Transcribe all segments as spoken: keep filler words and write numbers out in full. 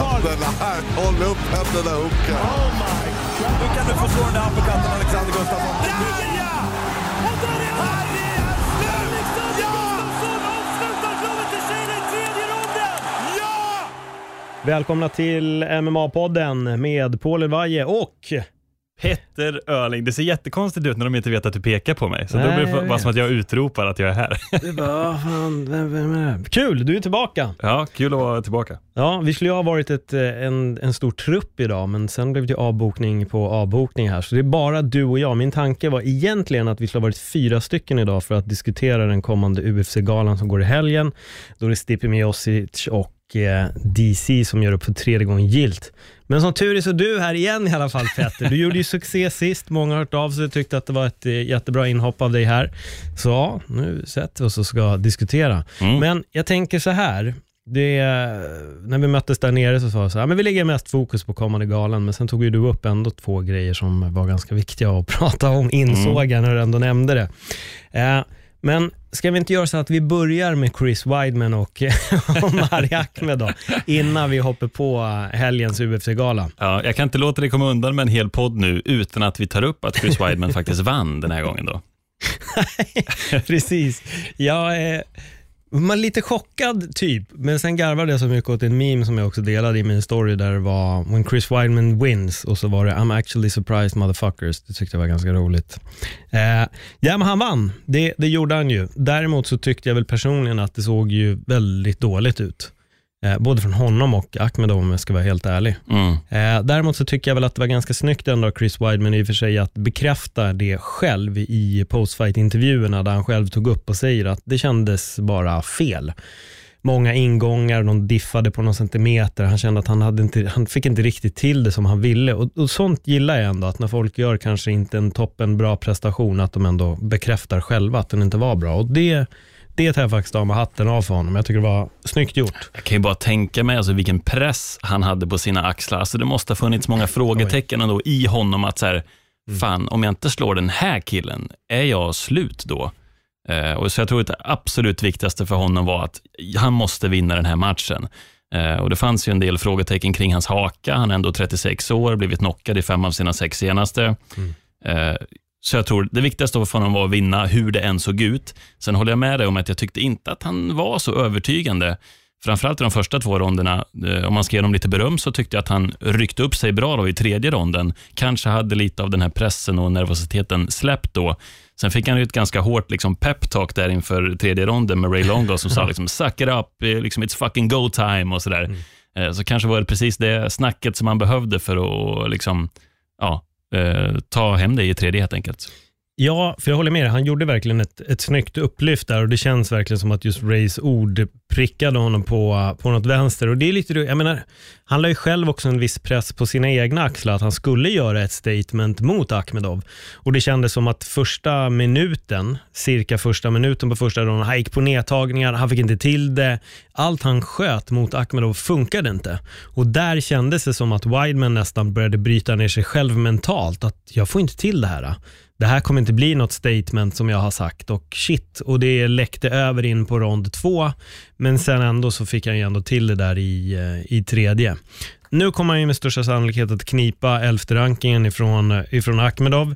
händerna här. Håll upp händerna, Hooker. Oh my God. Nu kan du få slå den där uppercutten, Alexander Gustafsson. Ja! Och där är han! Alexander Gustafsson avslutar slaget till Shane i tredje ronden. Ja! Välkomna till M M A-podden med Paul Elvaje och Petter Öhrling. Det ser jättekonstigt ut när de inte vet att du pekar på mig. Så Nej, då blir det bara som att jag utropar att jag är här. det bara, fan, vem, vem är det? Kul, du är tillbaka. Ja, kul att vara tillbaka. Ja, vi skulle ju ha varit ett, en, en stor trupp idag, men sen blev det avbokning på avbokning här. Så det är bara du och jag. Min tanke var egentligen att vi skulle ha varit fyra stycken idag för att diskutera den kommande U F C-galan som går i helgen. Då är det Stipe Miocic och D C som gör upp för tredje gången gilt. Men som tur är så du här igen i alla fall, Petter. Du gjorde ju succé sist. Många har hört av sig och tyckte att det var ett jättebra inhopp av dig här. Så ja, nu sätter vi oss och ska diskutera. Mm. Men jag tänker så här. Det, när vi möttes där nere så sa jag så här, men vi lägger mest fokus på kommande galan. Men sen tog ju du upp ändå två grejer som var ganska viktiga att prata om. Insåg jag när du ändå nämnde det. Eh, Men ska vi inte göra så att vi börjar med Chris Weidman och, och Mari Ahmed då, innan vi hoppar på helgens U F C-gala? Ja, jag kan inte låta dig komma undan med en hel podd nu utan att vi tar upp att Chris Weidman faktiskt vann den här gången då. Precis. Jag är man lite chockad typ, men sen garvade jag så mycket åt en meme som jag också delade i min story där det var when Chris Weidman wins och så var det I'm actually surprised motherfuckers. Det tyckte jag var ganska roligt. Eh, ja, men han vann. Det, det gjorde han ju. Däremot så tyckte jag väl personligen att det såg ju väldigt dåligt ut. Eh, både från honom och Ahmed, om jag ska vara helt ärlig. Mm. Eh, däremot så tycker jag väl att det var ganska snyggt ändå av Chris Weidman i och för sig att bekräfta det själv i postfight-intervjuerna där han själv tog upp och säger att det kändes bara fel. Många ingångar, de diffade på någon centimeter. Han kände att han, hade inte, han fick inte riktigt till det som han ville. Och, och sånt gillar jag ändå, att när folk gör kanske inte en toppen bra prestation, att de ändå bekräftar själva att den inte var bra. Och det... Det tar jag faktiskt av med hatten av för honom. Jag tycker det var snyggt gjort. Jag kan ju bara tänka mig alltså, vilken press han hade på sina axlar. Alltså, det måste ha funnits många frågetecken ändå i honom. Att så här, mm. fan, om jag inte slår den här killen, är jag slut då? Eh, och så jag tror att det absolut viktigaste för honom var att han måste vinna den här matchen. Eh, och det fanns ju en del frågetecken kring hans haka. Han är ändå trettiosex år, blivit knockad i fem av sina sex senaste. Mm. Eh, Så jag tror det viktigaste för honom var att vinna hur det än såg ut. Sen håller jag med dig om att jag tyckte inte att han var så övertygande. Framförallt i de första två ronderna. Om man ska ge dem lite beröm så tyckte jag att han ryckte upp sig bra då i tredje ronden. Kanske hade lite av den här pressen och nervositeten släppt då. Sen fick han ju ett ganska hårt liksom, pep-talk där inför tredje ronden med Ray Longo som sa liksom, suck it up, liksom, it's fucking go time och sådär. Mm. Så kanske var det precis det snacket som han behövde för att liksom, ja, Uh, ta hem det i tredje helt enkelt. Ja, för jag håller med dig. Han gjorde verkligen ett, ett snyggt upplyft där och det känns verkligen som att just Rays ord prickade honom på, på något vänster. Och det är lite, jag menar, han la ju själv också en viss press på sina egna axlar att han skulle göra ett statement mot Akhmedov. Och det kändes som att första minuten, cirka första minuten på första ronden, han gick på nedtagningar, han fick inte till det. Allt han sköt mot Akhmedov funkade inte. Och där kändes det som att Weidman nästan började bryta ner sig själv mentalt. Att jag får inte till det här. Det här kommer inte bli något statement som jag har sagt och shit, och det läckte över in på rond två, men sen ändå så fick han ju ändå till det där i, i tredje. Nu kommer han ju med största sannolikhet att knipa elfte rankingen ifrån, ifrån Akhmedov.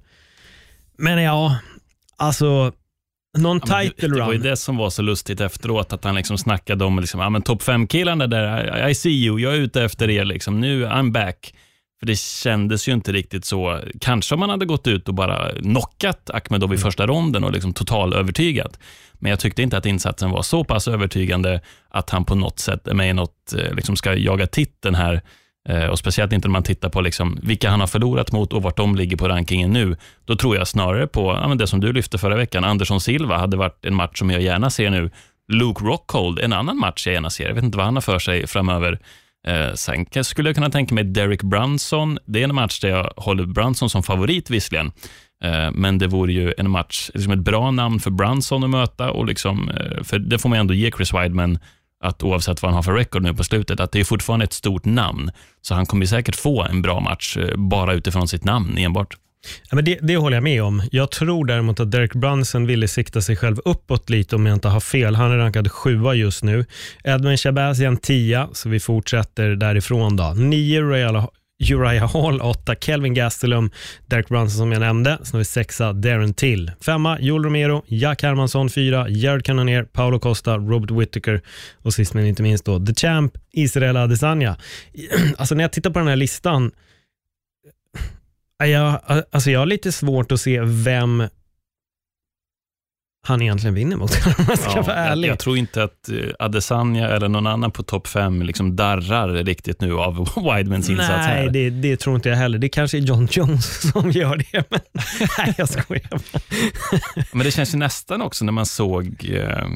Men ja, alltså någon ja, title run. Det var ju det som var så lustigt efteråt, att han liksom snackade om liksom, ja men topp fem killarna där, I see you, jag är ute efter er liksom, nu I'm back. För det kändes ju inte riktigt så. Kanske om man hade gått ut och bara knockat Akhmedov i första ronden och liksom total övertygat. Men jag tyckte inte att insatsen var så pass övertygande att han på något sätt är med i något, liksom ska jaga titeln här. Och speciellt inte när man tittar på liksom vilka han har förlorat mot och vart de ligger på rankingen nu. Då tror jag snarare på ja, men det som du lyfte förra veckan. Anderson Silva hade varit en match som jag gärna ser nu. Luke Rockhold, en annan match jag gärna ser. Jag vet inte vad han har för sig framöver. Eh, sen skulle jag kunna tänka mig Derek Brunson. Det är en match där jag håller Brunson som favorit visserligen. Eh, men det vore ju en match, liksom ett bra namn för Brunson att möta. Och liksom, eh, för det får man ändå ge Chris Weidman, att oavsett vad han har för record nu på slutet, att det är fortfarande ett stort namn. Så han kommer säkert få en bra match eh, bara utifrån sitt namn enbart. Ja, men det, det håller jag med om. Jag tror däremot att Derek Brunson ville sikta sig själv uppåt lite om jag inte har fel. Han är rankad sjua just nu. Edwin Shabazian tia, så vi fortsätter därifrån då. Nio Uriah, Uriah Hall, åtta Kelvin Gastelum, Derek Brunson som jag nämnde. Sen har vi sexa Darren Till. Femma Joel Romero, Jack Hermansson, fyra Jared Cannonier, Paulo Costa, Robert Whittaker och sist men inte minst då The Champ, Israel Adesanya. Alltså när jag tittar på den här listan, Jag, alltså jag har lite svårt att se vem han egentligen vinner mot. Man ska ja, vara ärlig. Jag, jag tror inte att Adesanya eller någon annan på topp fem liksom darrar riktigt nu av Weidmans insats här. Nej, det, det tror inte jag heller. Det kanske är John Jones som gör det. Men nej, jag skojar. Men det känns ju nästan också när man såg... Eh,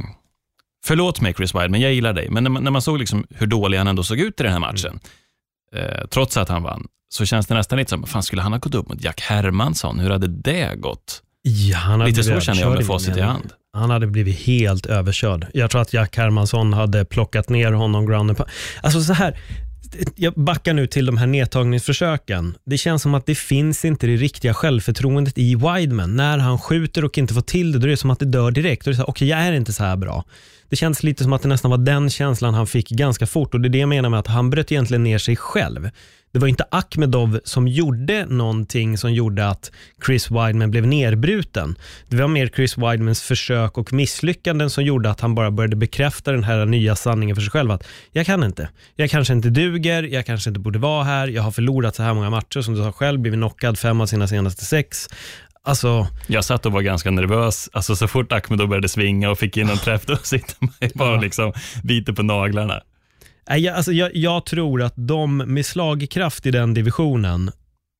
förlåt mig Chris Weidman, jag gillar dig. Men när man, när man såg liksom hur dålig han ändå såg ut i den här matchen, mm. eh, trots att han vann, så känns det nästan lite som, fan skulle han ha gått upp mot Jack Hermansson? Hur hade det gått? Ja, han hade lite så känner jag med facit i hand. Han hade blivit helt överkörd. Jag tror att Jack Hermansson hade plockat ner honom ground på. Alltså så här, jag backar nu till de här nedtagningsförsöken. Det känns som att det finns inte det riktiga självförtroendet i Weidman. När han skjuter och inte får till det, då är det som att det dör direkt. Då är det så här, okej, jag är inte så här bra. Det känns lite som att det nästan var den känslan han fick ganska fort. Och det är det jag menar med att han bröt egentligen ner sig själv. Det var inte Akhmedov som gjorde någonting som gjorde att Chris Weidman blev nerbruten. Det var mer Chris Weidmans försök och misslyckanden som gjorde att han bara började bekräfta den här nya sanningen för sig själv. Att jag kan inte. Jag kanske inte duger. Jag kanske inte borde vara här. Jag har förlorat så här många matcher som du sa själv. Blivit knockad fem av sina senaste sex. Alltså, jag satt och var ganska nervös. Alltså så fort Akhmedov började svinga och fick in en träff, då sitter man bara ja. liksom biter på naglarna. Jag, alltså jag, jag tror att de med slagkraft i den divisionen,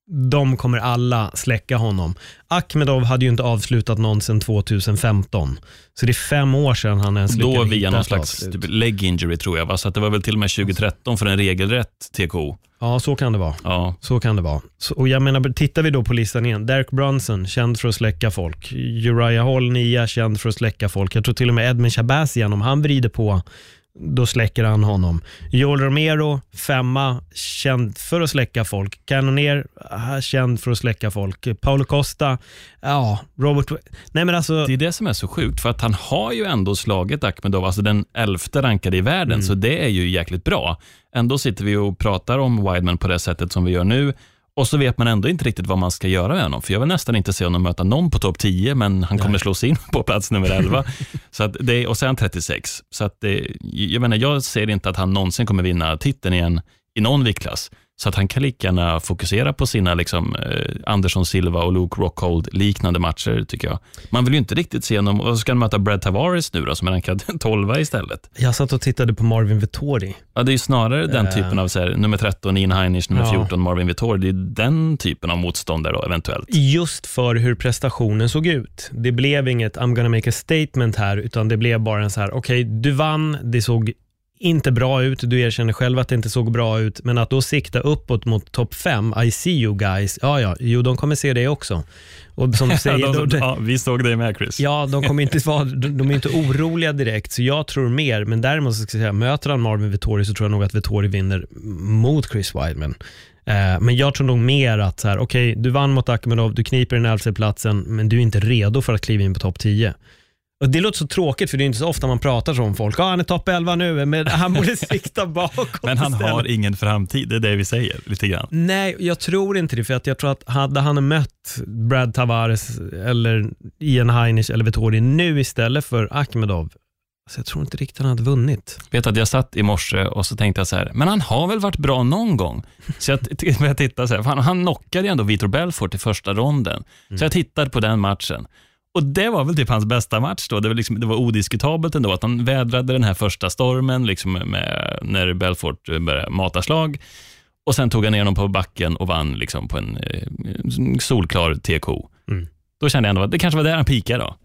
de kommer alla släcka honom. Akhmedov hade ju inte avslutat någon sedan tjugohundrafemton. Så det är fem år sedan han ens lyckades. Då via någon slags typ leg injury tror jag. Va? Så att det var väl till och med tjugotretton för en regelrätt T K O. Ja, så kan det vara. Ja. Så kan det vara. Så, och jag menar, tittar vi då på listan igen. Derek Brunson, känd för att släcka folk. Uriah Hall, nia, känd för att släcka folk. Jag tror till och med Edwin Shabazian, om han vrider på, då släcker han honom. Joel Romero, femma, känd för att släcka folk. Cannonier, känd för att släcka folk. Paulo Costa, ja, Robert... Nej, men alltså... Det är det som är så sjukt, för att han har ju ändå slagit Akhmedov, alltså den elfte rankade i världen, mm. så det är ju jäkligt bra. Ändå sitter vi och pratar om Weidman på det sättet som vi gör nu, och så vet man ändå inte riktigt vad man ska göra med honom. För jag vill nästan inte se honom möta någon på topp tio, men han kommer slås in på plats nummer elva. Så att det, och sen trettiosex. Så att det, jag menar, jag ser inte att han någonsin kommer vinna titeln igen i någon viktklass. Så att han kan lika gärna fokusera på sina liksom, eh, Anderson Silva och Luke Rockhold liknande matcher, tycker jag. Man vill ju inte riktigt se honom. Och så ska han möta Brad Tavares nu då, som är rankad tolva istället. Jag satt och tittade på Marvin Vettori. Ja, det är ju snarare den uh. typen av så här, nummer tretton Ian Heinisch, nummer ja. fjorton Marvin Vettori. Det är den typen av motståndare då, eventuellt. Just för hur prestationen såg ut. Det blev inget I'm gonna make a statement här, utan det blev bara en så här, okej, okay, du vann, det såg inte bra ut, du erkänner själv att det inte såg bra ut, men att då sikta uppåt mot topp fem, I see you guys, ja ja, jo de kommer se det också. Och som du säger, ja, de, då, ja, vi såg det med Chris. Ja, de kommer inte vara, de, de är inte oroliga direkt, så jag tror mer, men däremot så ska jag säga, möter han Marvin Vettori så tror jag nog att Vettori vinner mot Chris Weidman. Eh, men jag tror nog mer att så här, okej, okay, du vann mot Akhmedov, du kniper den elfte platsen, men du är inte redo för att kliva in på topp tio. Och det låter så tråkigt, för det är inte så ofta man pratar så om folk. Ja, han är topp elva nu, men han borde sikta bakåt. Men han istället. har ingen framtid, det är det vi säger lite grann. Nej, jag tror inte det, för att jag tror att hade han mött Brad Tavares eller Ian Heinisch eller Vettori nu istället för Akhmedov, så jag tror inte riktigt han hade vunnit. Vet att jag satt i morse och så tänkte jag så här, men han har väl varit bra någon gång? Så jag, jag tittade så här, han, han knockade ju ändå Vitor Belfort i första ronden. Mm. Så jag tittade på den matchen. Och det var väl typ hans bästa match då. Det var, liksom, det var odiskutabelt ändå att han vädrade den här första stormen liksom med, när Belfort började mata slag. Och sen tog han ner honom på backen och vann liksom på en eh, solklar T K O. Mm. Då kände jag ändå att det kanske var där han pikade då.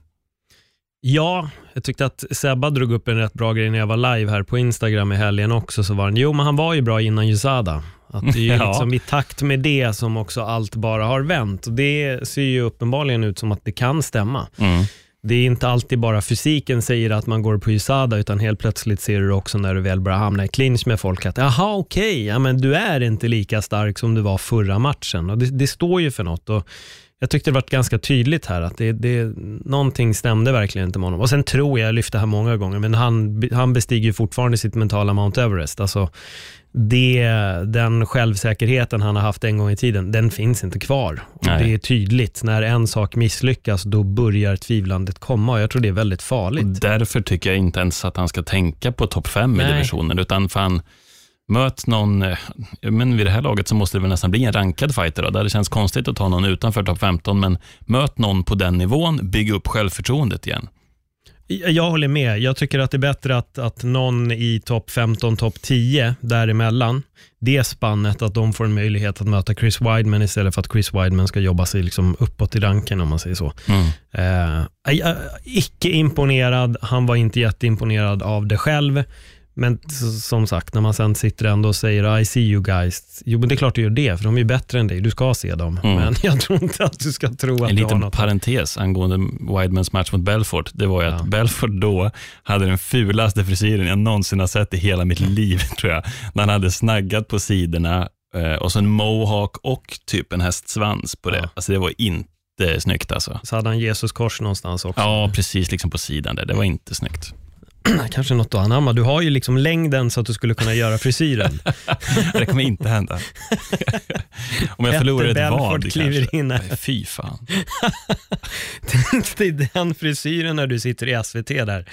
Ja, jag tyckte att Sebba drog upp en rätt bra grej när jag var live här på Instagram i helgen också. Så var han, jo men han var ju bra innan U S A D A. Att det är ju ja. liksom i takt med det som också allt bara har vänt. Och det ser ju uppenbarligen ut som att det kan stämma. Mm. Det är inte alltid bara fysiken säger att man går på U S A D A, utan helt plötsligt ser du också när du väl bara hamnar i clinch med folk att jaha okej, okay, ja, men du är inte lika stark som du var förra matchen. Och det, det står ju för något. Och Jag tyckte det var ganska tydligt här att det, det, någonting stämde verkligen inte med honom. Och sen tror jag, jag lyfte här många gånger, men han, han bestiger ju fortfarande sitt mentala Mount Everest. Alltså det, den självsäkerheten han har haft en gång i tiden, den finns inte kvar. Och det är tydligt, när en sak misslyckas, då börjar tvivlandet komma. Och jag tror det är väldigt farligt. Och därför tycker jag inte ens att han ska tänka på topp fem Nej. i divisionen, utan fan, möt någon, men vid det här laget så måste det väl nästan bli en rankad fighter då. Där det känns konstigt att ta någon utanför topp femton, men möt någon på den nivån, bygg upp självförtroendet igen. Jag håller med. Jag tycker att det är bättre att, att någon i topp femton, topp tio däremellan, det spannet, att de får en möjlighet att möta Chris Weidman istället för att Chris Weidman ska jobba sig liksom uppåt i ranken, om man säger så. Mm. Eh, icke imponerad. Han var inte jätteimponerad av det själv. Men som sagt, när man sen sitter ändå och säger I see you guys. Jo, men det är klart du gör det, för de är ju bättre än dig. Du ska se dem. Mm. Men jag tror inte att du ska tro att en du har liten något. Parentes angående Weidmans match mot Belfort. Det var ju ja. att Belfort då hade den fulaste frisyren jag någonsin har sett i hela mitt liv, tror jag. När han hade snaggat på sidorna och så en mohawk och typ en hästsvans på det. Ja. Alltså det var inte snyggt alltså. Så hade han Jesus kors någonstans också. Ja, precis, liksom på sidan där. Det var inte snyggt. Kanske något att anamma. Du har ju liksom längden så att du skulle kunna göra frisyren. Det kommer inte hända. Om jag förlorar ett vad kliver in här. Fy fan. Det är den frisyren när du sitter i S V T där.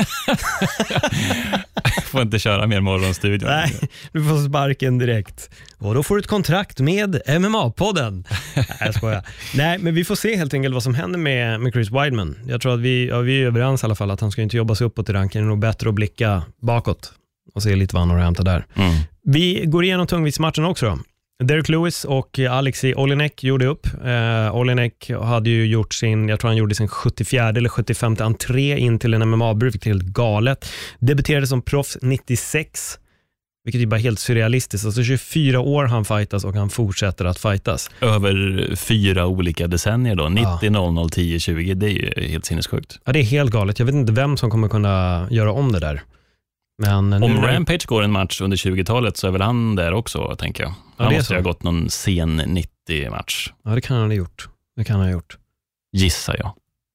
Jag får inte köra mer morgonstudion. Nej, du får sparken direkt. Och då får du ett kontrakt med M M A-podden. Nej, jag skojar. Nej, men vi får se helt enkelt vad som händer med, med Chris Weidman. Jag tror att vi, ja, vi är överens i alla fall att han ska inte jobba sig uppåt i ranken. Det är nog bättre att blicka bakåt och se lite vad han har att hämta där. Mm. Vi går igenom tungviktsmatchen också då. Derek Lewis och Alexei Oleinik gjorde upp. Eh, Oleinik hade ju gjort sin, jag tror han gjorde sin sjuttiofjärde eller sjuttiofemte entré in till en M M A-bruk, vilket är helt galet. Debuterade som proffs nittiosex, vilket är bara helt surrealistiskt. Alltså tjugofyra år han fightas och han fortsätter att fightas. Över fyra olika decennier då, nittio, noll noll, tio, tjugo, det är ju helt sinnessjukt. Ja, det är helt galet. Jag vet inte vem som kommer kunna göra om det där. Men om nu... Rampage går en match under tjugotalet så är väl han där också, tänker jag. Han ja, måste ha gått någon sen nittio-match. Ja, det kan han ha gjort. Det kan han ha gjort. Gissar jag.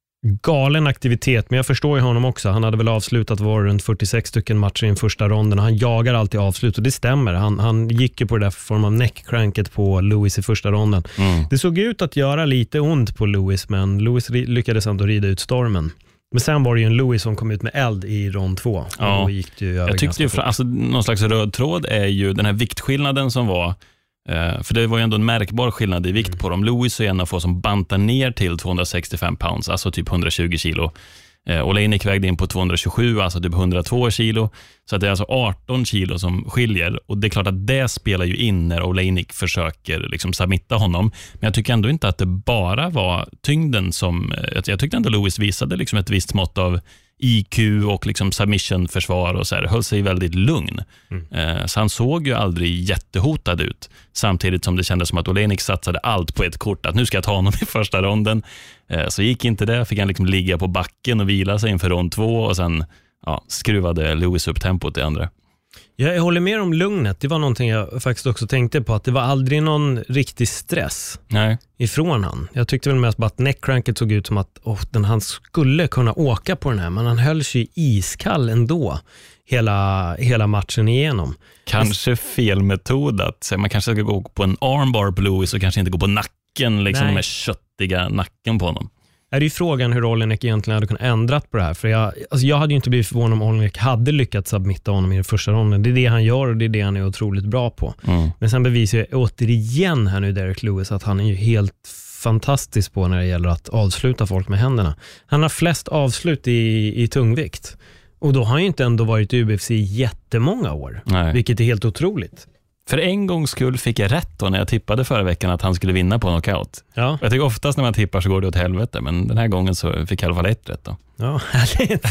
Galen aktivitet, men jag förstår ju honom också. Han hade väl avslutat var runt fyrtiosex stycken matcher i den första ronden. Han jagar alltid avslut och det stämmer. Han, han gick ju på det där form av neckcranket på Lewis i första ronden. Mm. Det såg ut att göra lite ont på Lewis, men Lewis lyckades ändå rida ut stormen. Men sen var det ju en Lewis som kom ut med eld i rond två. Ja, då gick det ju jag tyckte ju, alltså, någon slags röd tråd är ju den här viktskillnaden som var, eh, för det var ju ändå en märkbar skillnad i vikt mm. på dem. Lewis är en av få som bantar ner till tvåhundrasextiofem pounds, alltså typ hundratjugo kilo. Eh, Oleinik vägde in på tvåhundratjugosju, alltså typ hundratvå kilo. Så att det är alltså arton kilo som skiljer. Och det är klart att det spelar ju in när Oleinik försöker liksom submitta honom. Men jag tycker ändå inte att det bara var tyngden som... Jag tyckte ändå Lewis visade liksom ett visst mått av I Q och liksom submission-försvar och så här. Höll sig väldigt lugn. Mm. Eh, så han såg ju aldrig jättehotad ut. Samtidigt som det kändes som att Oleinik satsade allt på ett kort. Att nu ska jag ta honom i första ronden. Eh, så gick inte det. Fick han liksom ligga på backen och vila sig inför rond två. Och sen ja, skruvade Lewis upp tempot i andra. Jag håller med om lugnet. Det var någonting jag faktiskt också tänkte på. Att det var aldrig någon riktig stress Nej. ifrån han. Jag tyckte väl mest bara att neckcranket såg ut som att oh, den, han skulle kunna åka på den här. Men han höll sig iskall ändå hela, hela matchen igenom. Kanske fel metod. Att man kanske ska gå på en armbar på Lewis och kanske inte gå på nacken. Liksom med köttiga nacken på honom. Är det ju frågan hur Oleinik egentligen hade kunnat ändrat på det här. För jag, alltså jag hade ju inte blivit förvånad om Oleinik hade lyckats submitta honom i den första ronden. Det är det han gör och det är det han är otroligt bra på. Mm. Men sen bevisar jag återigen här nu Derek Lewis att han är ju helt fantastisk på när det gäller att avsluta folk med händerna. Han har flest avslut i, i tungvikt. Och då har han ju inte ändå varit i U F C i jättemånga år. Nej. Vilket är helt otroligt. För en gångs skull fick jag rätt då när jag tippade förra veckan att han skulle vinna på knockout. Ja. Jag tycker oftast när man tippar så går det åt helvete, men den här gången så fick jag i alla fall ett rätt då. Ja, härligt.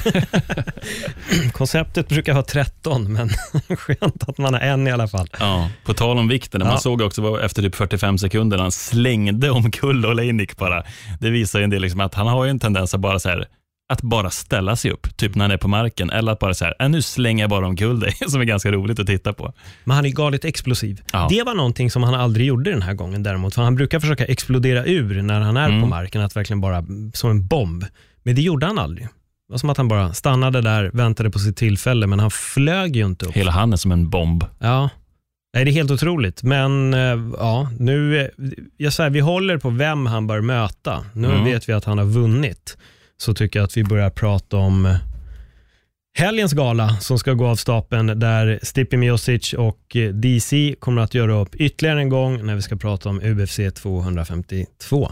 Konceptet brukar vara tretton, men skönt att man har en i alla fall. Ja, på tal om vikten, ja. Man såg också efter typ fyrtiofem sekunder han slängde omkull Oleinik bara. Det visar ju en del liksom att han har ju en tendens att bara så här att bara ställa sig upp, typ när han är på marken, eller att bara så här, äh, nu slänger jag bara omkull dig, som är ganska roligt att titta på. Men han är galet explosiv. Ja. Det var någonting som han aldrig gjorde den här gången däremot, för han brukar försöka explodera ur när han är mm. på marken, att verkligen bara som en bomb. Men det gjorde han aldrig. Det var som att han bara stannade där, väntade på sitt tillfälle, men han flög ju inte upp. Hela han är som en bomb. Ja. Nej, det är helt otroligt. Men ja, nu jag säger, vi håller på vem han bör möta. Nu mm. vet vi att han har vunnit. Så tycker jag att vi börjar prata om helgens gala som ska gå av stapeln, där Stipe Miocic och D C kommer att göra upp ytterligare en gång när vi ska prata om U F C tvåhundrafemtiotvå.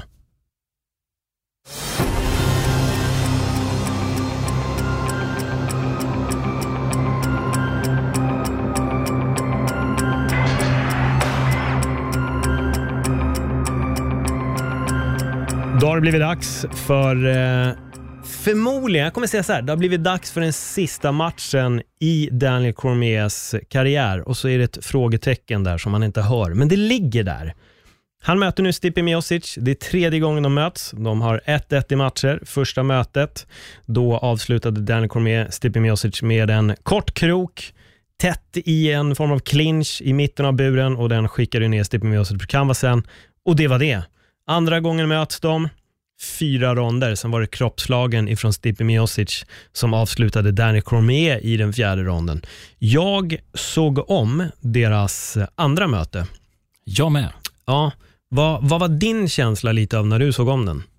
Då har det blivit dags för eh, förmodligen, jag kommer säga så här, det har blivit dags för den sista matchen i Daniel Cormiers karriär, och så är det ett frågetecken där som man inte hör, men det ligger där. Han möter nu Stipe Miocic, det är tredje gången de möts, de har ett ett i matcher. Första mötet, då avslutade Daniel Cormier Stipe Miocic med en kort krok tätt i en form av clinch i mitten av buren, och den skickade ner Stipe Miocic på canvasen, och det var det. Andra gången möts de, fyra ronder, sen var det kroppslagen ifrån Stipe Miocic som avslutade Daniel Cormier i den fjärde ronden. Jag såg om deras andra möte. Jag med. Ja, vad, vad var din känsla lite av när du såg om den?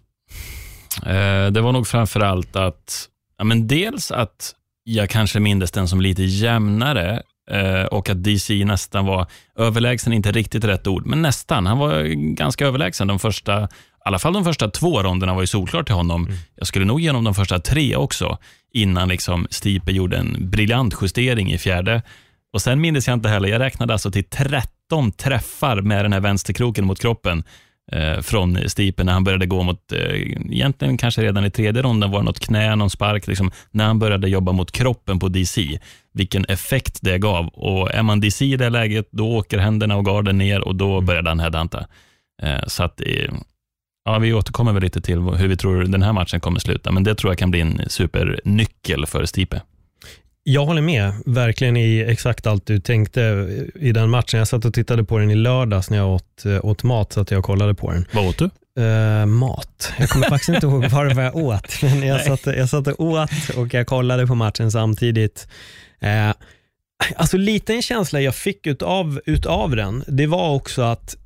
Eh, det var nog framförallt att, ja, men dels att jag kanske mindes den som lite jämnare, eh, och att D C nästan var överlägsen, inte riktigt rätt ord, men nästan. Han var ganska överlägsen de första, i alla fall de första två ronderna var ju solklart till honom. Mm. Jag skulle nog genom de första tre också, innan liksom Stipe gjorde en briljant justering i fjärde. Och sen minns jag inte heller, jag räknade alltså till tretton träffar med den här vänsterkroken mot kroppen eh, från Stipe när han började gå mot, eh, egentligen kanske redan i tredje ronden var det något knä, någon spark, liksom, när han började jobba mot kroppen på D C. Vilken effekt det gav. Och är man D C i det läget, då åker händerna och garden ner, och då började han headhunta. Eh, så att eh, ja, vi återkommer väl lite till hur vi tror den här matchen kommer sluta, men det tror jag kan bli en supernyckel för Stipe. Jag håller med, verkligen i exakt allt du tänkte i den matchen. Jag satt och tittade på den i lördags när jag åt, åt mat, så att jag kollade på den. Vad åt du? Uh, mat. Jag kommer faktiskt inte ihåg vad jag åt, men jag satt, jag satt och åt och jag kollade på matchen samtidigt. Uh, alltså lite en känsla jag fick utav, utav den, det var också att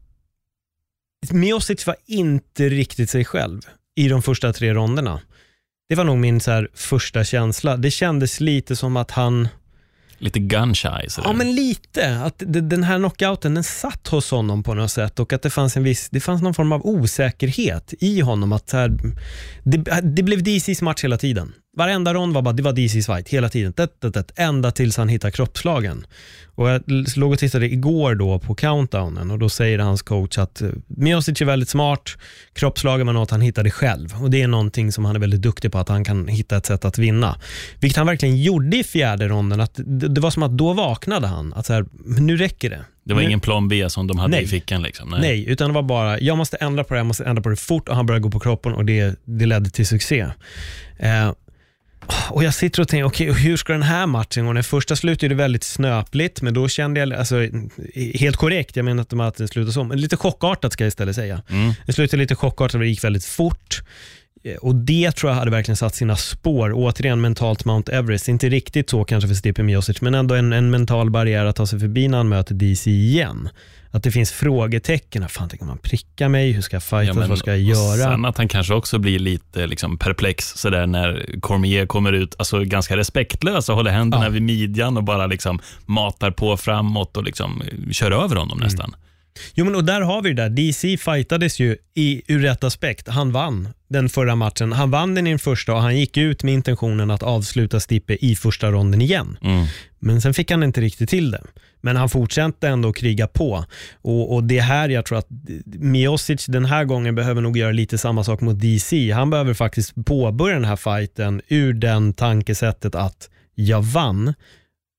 Miocic var inte riktigt sig själv i de första tre ronderna. Det var nog min så här första känsla. Det kändes lite som att han... Lite gun-shy. Ja, men lite. Att den här knockouten, den satt hos honom på något sätt. Och att det fanns en viss... Det fanns någon form av osäkerhet i honom. Att så här, det, det blev D C:s match hela tiden. Varenda rond var bara, det var D C:s fight hela tiden. Det, det, det, ända tills han hittade kroppslagen. Och jag låg och tittade igår då på countdownen, och då säger hans coach att Miocic är väldigt smart, kroppslagen var något han hittade själv, och det är någonting som han är väldigt duktig på, att han kan hitta ett sätt att vinna, vilket han verkligen gjorde i fjärde ronden. Att det, det var som att då vaknade han att så här, nu räcker det. Det var nu... ingen plan B som de hade Nej. i fickan liksom. Nej. Nej, utan det var bara, jag måste ändra på det, jag måste ändra på det fort, och han började gå på kroppen, och det, det ledde till succé. Eh, Och jag sitter och tänker, okej, okay, hur ska den här matchen gå? Den första slutade väldigt snöpligt, men då kände jag, alltså helt korrekt, jag menar inte att den slutade så, men lite chockartat ska jag istället säga. Mm. Det slutade lite chockartat, det gick väldigt fort, och det tror jag hade verkligen satt sina spår. Återigen mentalt Mount Everest, inte riktigt så kanske för Stipe Miocic, men ändå en, en mental barriär att ta sig förbi när han möter D C igen. Att det finns frågetecken, fan, tänker man pricka mig, hur ska jag fightas, ja, vad ska jag göra? Sen att han kanske också blir lite liksom perplex sådär när Cormier kommer ut, alltså ganska respektlös och håller händerna ja. vid midjan och bara liksom matar på framåt och liksom kör över honom mm. nästan. Jo, men och där har vi det där. D C fightades ju i, ur rätt aspekt. Han vann den förra matchen. Han vann den i den första, och han gick ut med intentionen att avsluta Stipe i första ronden igen. Mm. Men sen fick han inte riktigt till det. Men han fortsatte ändå kriga på. Och, och det här, jag tror att Miocic den här gången behöver nog göra lite samma sak mot D C. Han behöver faktiskt påbörja den här fighten ur den tankesättet att jag vann.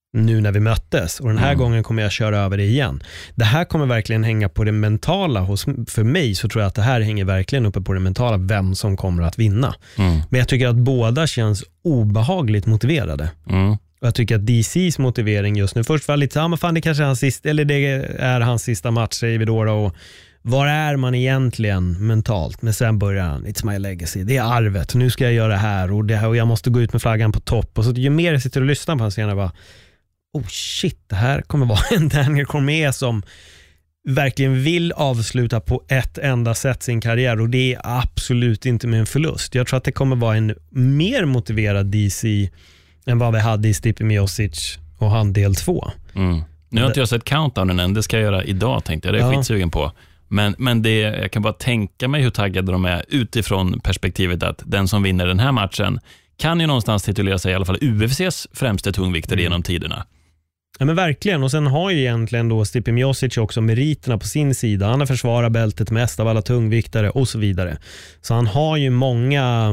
nu när vi möttes, och den här Mm. gången kommer jag köra över det igen. Det här kommer verkligen hänga på det mentala hos, för mig så tror jag att det här hänger verkligen uppe på det mentala, vem som kommer att vinna. Mm. Men jag tycker att båda känns obehagligt motiverade. Mm. Och jag tycker att D C:s motivering just nu, först var lite, ja men fan det kanske är hans sista, eller det är hans sista match, säger vi då, och var är man egentligen mentalt? Men sen börjar han, it's my legacy, det är arvet, nu ska jag göra det här och det här och jag måste gå ut med flaggan på topp. Och så ju mer jag sitter och lyssnar på hans scenen, bara oh shit, det här kommer vara en Daniel Cormier som verkligen vill avsluta på ett enda sätt sin karriär, och det är absolut inte med en förlust. Jag tror att det kommer vara en mer motiverad D C än vad vi hade i Stipe Miocic och han del två. Mm. Nu har inte jag sett countdownen än, det ska jag göra idag tänkte jag, det är jag Ja. skitsugen på. Men, men det, jag kan bara tänka mig hur taggade de är utifrån perspektivet att den som vinner den här matchen kan ju någonstans titulera sig i alla fall U F C:s främste tungviktare Mm. genom tiderna. Ja men verkligen, och sen har ju egentligen då Stipe Miocic också meriterna på sin sida. Han har försvarat bältet mest av alla tungviktare och så vidare. Så han har ju många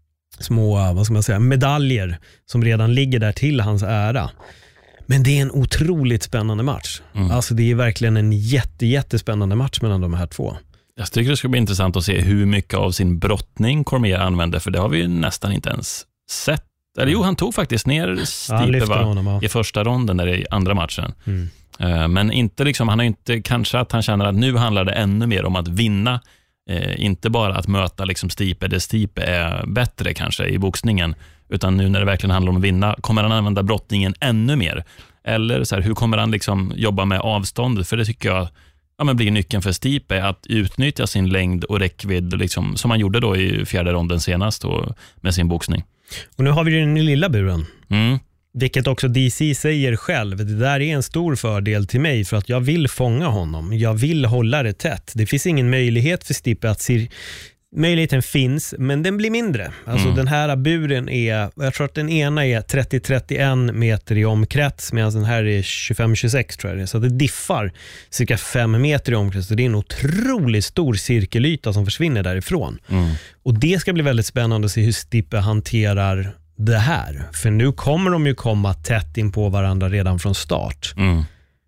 små, vad ska man säga, medaljer som redan ligger där till hans ära. Men det är en otroligt spännande match. Mm. Alltså det är verkligen en jätte, jättespännande match mellan de här två. Jag tycker det ska bli intressant att se hur mycket av sin brottning Cormier använder, för det har vi ju nästan inte ens sett. Eller jo, han tog faktiskt ner Ja, han Stipe lyfter va, honom, ja. i första ronden där i andra matchen. Mm. Eh, Men inte liksom, han har inte kanske att han känner att nu handlar det ännu mer om att vinna, eh, inte bara att möta liksom Stipe, där Stipe är bättre kanske i boxningen, utan nu när det verkligen handlar om att vinna, kommer han använda brottningen ännu mer? Eller så här, hur kommer han liksom jobba med avstånd? För det tycker jag ja, men blir nyckeln för Stipe, att utnyttja sin längd och räckvidd liksom, som han gjorde då i fjärde ronden senast och med sin boxning. Och nu har vi den lilla buren. Mm. Vilket också D C säger själv, det där är en stor fördel till mig för att jag vill fånga honom. Jag vill hålla det tätt. Det finns ingen möjlighet för Stipe att se... Möjligheten finns, men den blir mindre. Alltså Mm. den här buren är, jag tror att den ena är trettio till trettioen meter i omkrets, medan den här är tjugofem till tjugosex tror jag det är. Så det diffar cirka fem meter i omkrets, och det är en otroligt stor cirkelyta som försvinner därifrån. Mm. Och det ska bli väldigt spännande att se hur Stipe hanterar det här. För nu kommer de ju komma tätt in på varandra redan från start. Mm.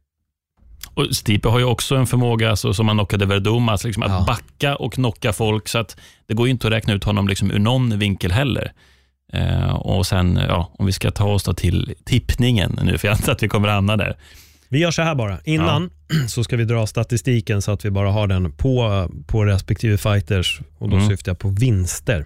Och Stipe har ju också en förmåga alltså, som han knockade Verdum, alltså liksom Ja. att backa och knocka folk, så att det går ju inte att räkna ut honom liksom ur någon vinkel heller. Eh, och sen, ja, om vi ska ta oss då till tippningen nu, för jag antar att vi kommer att hamna där. Vi gör så här bara. Innan så ska vi dra statistiken så att vi bara har den på, på respektive fighters. Och då Mm. syftar jag på vinster.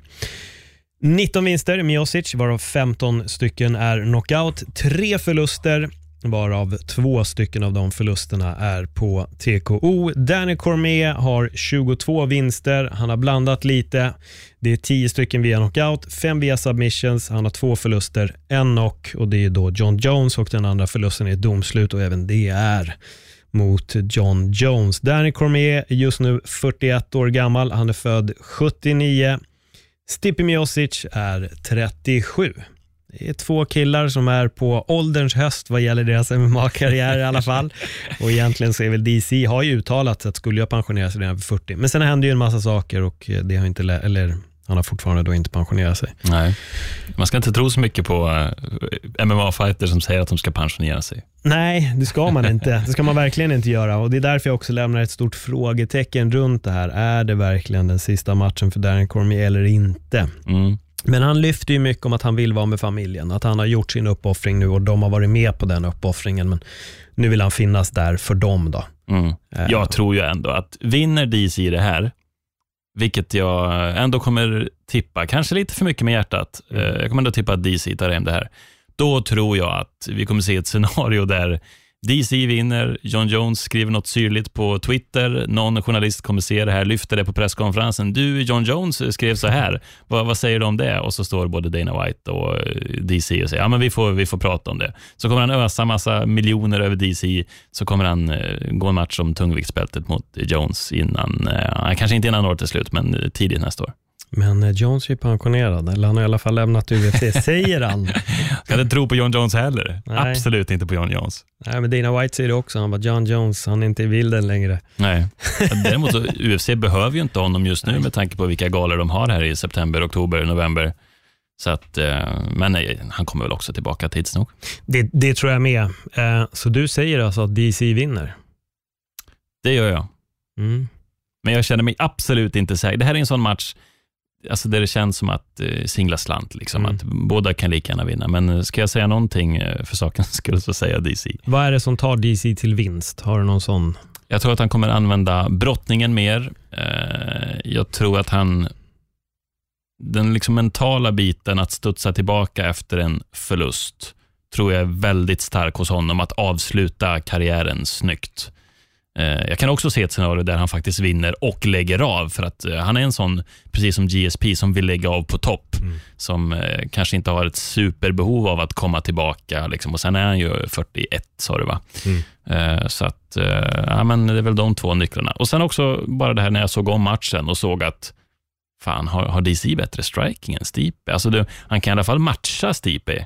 nitton vinster Miocic, varav femton stycken är knockout. Tre förluster, varav två stycken av de förlusterna är på T K O. Daniel Cormier har tjugotvå vinster. Han har blandat lite. Det är tio stycken via knockout, fem via submissions. Han har två förluster, en knock, och det är då John Jones, och den andra förlusten är ett domslut, och även det är mot John Jones. Daniel Cormier är just nu fyrtioett år gammal. Han är född sjuttionio. Stipe Miocic är trettiosju. Det är två killar som är på ålderns höst vad gäller deras M M A-karriär i alla fall. Och egentligen så är väl D C har ju uttalat att skulle jag pensionera sig redan för fyrtio. Men sen händer ju en massa saker, och det har inte, eller han har fortfarande då inte pensionerat sig. Nej. Man ska inte tro så mycket på uh, M M A-fighter som säger att de ska pensionera sig. Nej, det ska man inte. Det ska man verkligen inte göra. Och det är därför jag också lämnar ett stort frågetecken runt det här. Är det verkligen den sista matchen för Daniel Cormier eller inte? Mm. Men han lyfter ju mycket om att han vill vara med familjen. Att han har gjort sin uppoffring nu, och de har varit med på den uppoffringen. Men nu vill han finnas där för dem då. Mm. Jag tror ju ändå att vinner D C det här, vilket jag ändå kommer tippa, kanske lite för mycket med hjärtat, mm. jag kommer ändå tippa att D C tar hem det här. Då tror jag att vi kommer se ett scenario där D C vinner, John Jones skriver något syrligt på Twitter, någon journalist kommer se det här, lyfter det på presskonferensen. Du, John Jones skrev så här, vad, vad säger du om det? Och så står både Dana White och D C och säger, ja men vi får, vi får prata om det. Så kommer han ösa massa miljoner över D C, så kommer han eh, gå en match om tungviktsbältet mot Jones innan, eh, kanske inte innan året är slut, men tidigt nästa år. Men Jones är pensionerad, eller han har i alla fall lämnat U F C, säger han. Jag kan inte tro på John Jones heller. Nej. Absolut inte på John Jones. Nej, men Dana White säger det också. Han bara, John Jones, han är inte i bilden längre. Nej. Däremot så, U F C behöver ju inte honom just nu med tanke på vilka galor de har här i september, oktober, november. Så att, men nej, han kommer väl också tillbaka tids nog. Det, det tror jag med. Så du säger alltså att D C vinner? Det gör jag. Mm. Men jag känner mig absolut inte säker. Det här är en sån match alltså där det känns som att eh, singla slant. Liksom, mm. Att båda kan lika gärna vinna. Men ska jag säga någonting eh, för saken skulle så säga D C. Vad är det som tar D C till vinst? Har du någon sån? Jag tror att han kommer använda brottningen mer. Eh, jag tror att han... Den liksom mentala biten att studsa tillbaka efter en förlust tror jag är väldigt stark hos honom, att avsluta karriären snyggt. Jag kan också se ett scenario där han faktiskt vinner och lägger av, för att han är en sån, precis som G S P, som vill lägga av på topp, mm. som eh, kanske inte har ett superbehov av att komma tillbaka liksom. Och sen är han ju fyrtioett, sa du va? Mm. Eh, så att eh, ja, men det är väl de två nycklarna. Och sen också bara det här när jag såg om matchen och såg att fan, har, har D C bättre striking än Stipe? Alltså det, han kan i alla fall matcha Stipe.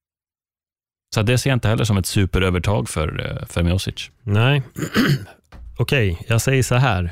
Så det ser jag inte heller som ett superövertag för, för Miocic. Nej. Okej, okay, jag säger så här.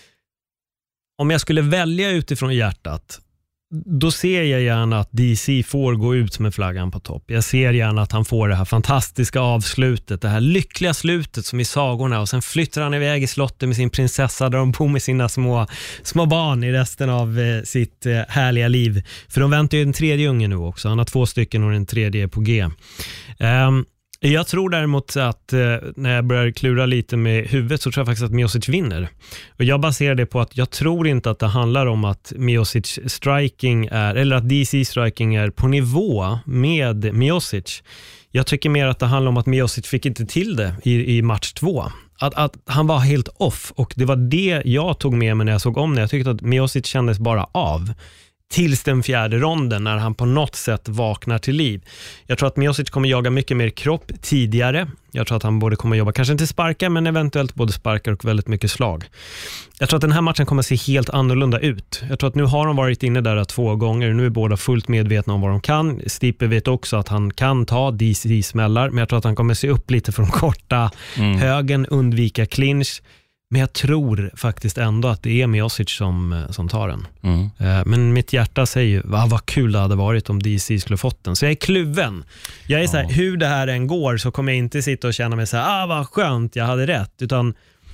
Om jag skulle välja utifrån hjärtat, då ser jag gärna att D C får gå ut med flaggan på topp. Jag ser gärna att han får det här fantastiska avslutet, det här lyckliga slutet som i sagorna, och sen flyttar han iväg i slottet med sin prinsessa där de bor med sina små, små barn i resten av eh, sitt eh, härliga liv. För de väntar ju en tredje unge nu också. Han har två stycken och den tredje är på G. Um, Jag tror däremot att eh, när jag börjar klura lite med huvudet så tror jag faktiskt att Miocic vinner. Och jag baserar det på att jag tror inte att det handlar om att Miocic striking är, eller att D C striking är på nivå med Miocic. Jag tycker mer att det handlar om att Miocic fick inte till det i, i match två. Att, att han var helt off, och det var det jag tog med mig när jag såg om det. Jag tyckte att Miocic kändes bara av. Tills den fjärde ronden när han på något sätt vaknar till liv. Jag tror att Miocic kommer jaga mycket mer kropp tidigare. Jag tror att han både kommer jobba, kanske inte sparka, men eventuellt både sparkar och väldigt mycket slag. Jag tror att den här matchen kommer se helt annorlunda ut. Jag tror att nu har de varit inne där två gånger. Nu är båda fullt medvetna om vad de kan. Stipe vet också att han kan ta D C-smällar, men jag tror att han kommer se upp lite från korta mm. högen, undvika clinch. Men jag tror faktiskt ändå att det är Miocic som, som tar den. Mm. Men mitt hjärta säger ju, vad, vad kul det hade varit om D C skulle fått den. Så jag är kluven. Jag är ja. så här, hur det här än går så kommer jag inte sitta och känna mig så här, ah vad skönt, jag hade rätt. Utan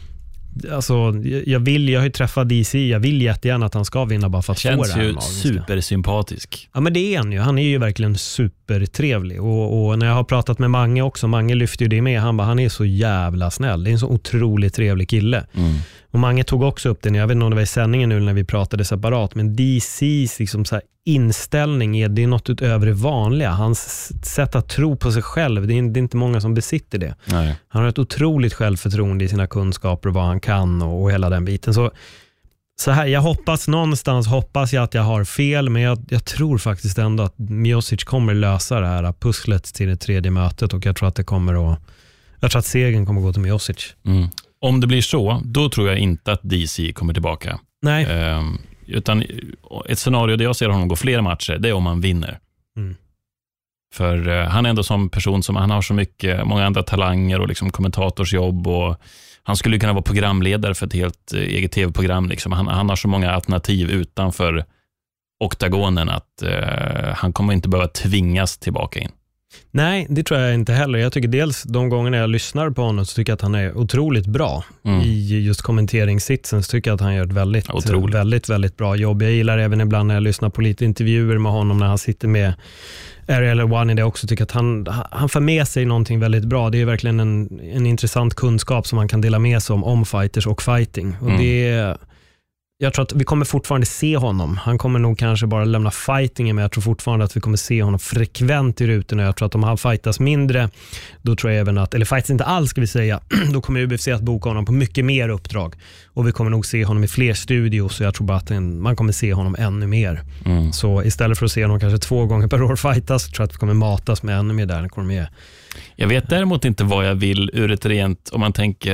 alltså, jag vill, jag har ju träffat D C, jag vill jättegärna att han ska vinna bara för att känns få det här. Känns ju supersympatisk. Ja, men det är han ju. Han är ju verkligen supertrevlig. Och, och när jag har pratat med Mange också, Mange lyfter ju det med. Han bara, han är så jävla snäll. Det är en så otroligt trevlig kille. Mm. Och Mange tog också upp det, jag vet inte om det var i sändningen nu när vi pratade separat, men D C:s liksom så här inställning är, det är något utöver det vanliga. Hans sätt att tro på sig själv, det är, det är inte många som besitter det. Nej. Han har ett otroligt självförtroende i sina kunskaper och vad han kan och, och hela den biten. Så, så här, jag hoppas någonstans, hoppas jag att jag har fel, men jag, jag tror faktiskt ändå att Miocic kommer lösa det här pusslet till det tredje mötet, och jag tror att det kommer att, jag tror att segern kommer att gå till Miocic. Mm. Om det blir så, då tror jag inte att D C kommer tillbaka. Nej. Um, utan ett scenario där jag ser honom gå flera matcher, det är om han vinner. Mm. För uh, han är ändå som person som, han har så mycket, många andra talanger och liksom kommentatorsjobb, och han skulle kunna vara programledare för ett helt uh, eget tv-program. Liksom. Han, han har så många alternativ utanför oktagonen att uh, han kommer inte behöva tvingas tillbaka in. Nej, det tror jag inte heller. Jag tycker dels de gångerna jag lyssnar på honom så tycker jag att han är otroligt bra mm. i just kommenteringssitsen. Så tycker jag att han gör ett väldigt, otroligt. väldigt, väldigt bra jobb. Jag gillar även ibland när jag lyssnar på lite intervjuer med honom när han sitter med Ariel One i det också. Tycker att han, han får med sig någonting väldigt bra. Det är verkligen en, en intressant kunskap som man kan dela med sig om, om fighters och fighting. Och mm. det är... Jag tror att vi kommer fortfarande se honom. Han kommer nog kanske bara lämna fightingen, men jag tror fortfarande att vi kommer se honom frekvent i rutorna. Jag tror att om han fightas mindre, då tror jag även att, eller fightas inte alls ska vi säga, då kommer U F C att boka honom på mycket mer uppdrag. Och vi kommer nog se honom i fler studios, så jag tror bara att en, man kommer se honom ännu mer. Mm. Så istället för att se honom kanske två gånger per år fightas, så tror jag att vi kommer matas med ännu mer där. Kommer med. Jag vet däremot inte vad jag vill ur ett rent, om man tänker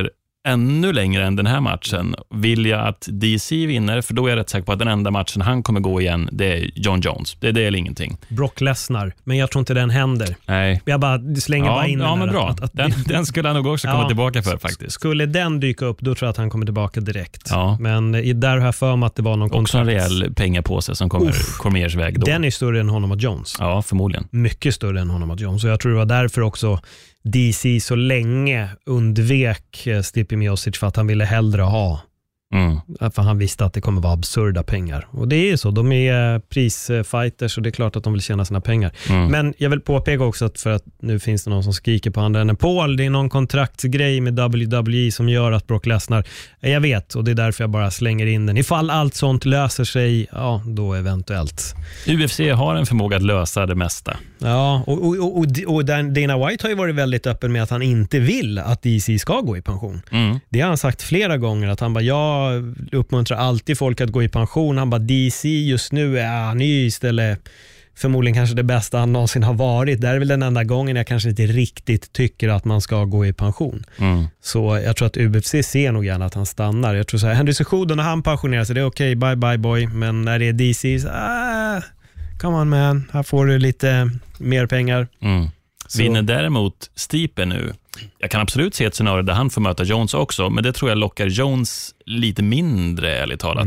ännu längre än den här matchen vill jag att D C vinner, för då är jag rätt säker på att den enda matchen han kommer gå igen, det är John Jones. Det är det eller ingenting. Brock Lesnar, men jag tror inte den händer. Nej. Jag bara slänger ja, bara in ja, den men där. bra. Att, att, den, den skulle han nog också komma ja, tillbaka för faktiskt. Skulle den dyka upp, då tror jag att han kommer tillbaka direkt. Ja. Men i där har jag för mig att det var någon också kontrakt. en rejäl pengapåse som kommer Cormiers väg då. Den är större än honom och Jones. Ja, förmodligen. Mycket större än honom och Jones. Så jag tror det var därför också D C så länge undvek Stipe Miocic, för att han ville hellre ha. Mm. För han visste att det kommer vara absurda pengar. Och det är ju så, de är prisfighters och det är klart att de vill tjäna sina pengar. Mm. Men jag vill påpeka också att för att nu finns det någon som skriker på andra änden. Paul, det är någon kontraktsgrej med W W E som gör att Brock Lesnar, jag vet, och det är därför jag bara slänger in den. Ifall allt sånt löser sig, ja då eventuellt. U F C har en förmåga att lösa det mesta. Ja, och, och, och, och Dana White har ju varit väldigt öppen med att han inte vill att D C ska gå i pension. Mm. Det har han sagt flera gånger, att han bara, jag uppmuntrar alltid folk att gå i pension. Han bara, D C just nu är han ju istället förmodligen kanske det bästa han någonsin har varit. Det är väl den enda gången jag kanske inte riktigt tycker att man ska gå i pension. Mm. Så jag tror att U F C ser nog gärna att han stannar. Jag tror så här, Henry Cejudo när han pensionerar sig, det är okej, okay, bye bye boy. Men när det är D C, så, ah, come on man, här får du lite mer pengar. Mm. Vinner däremot Stipe nu. Jag kan absolut se ett scenario där han får möta Jones också, men det tror jag lockar Jones lite mindre, ärligt talat.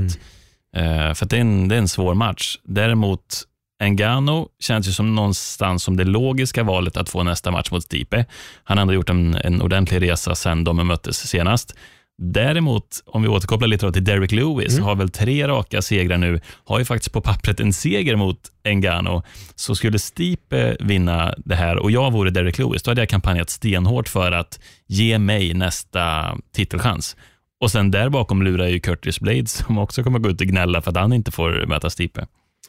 Mm. Uh, för att det är, en, det är en svår match. Däremot Ngannou känns ju som någonstans som det logiska valet att få nästa match mot Stipe. Han har ändå gjort en, en ordentlig resa sedan de möttes senast. Däremot, om vi återkopplar lite till Derrick Lewis, mm. har väl tre raka segrar nu, har ju faktiskt på pappret en seger mot Ngannou. Så skulle Stipe vinna det här och jag vore Derrick Lewis, då hade jag kampanjat stenhårt för att ge mig nästa titelchans. Och sen där bakom lurar ju Curtis Blades som också kommer gå ut och gnälla för att han inte får möta Stipe.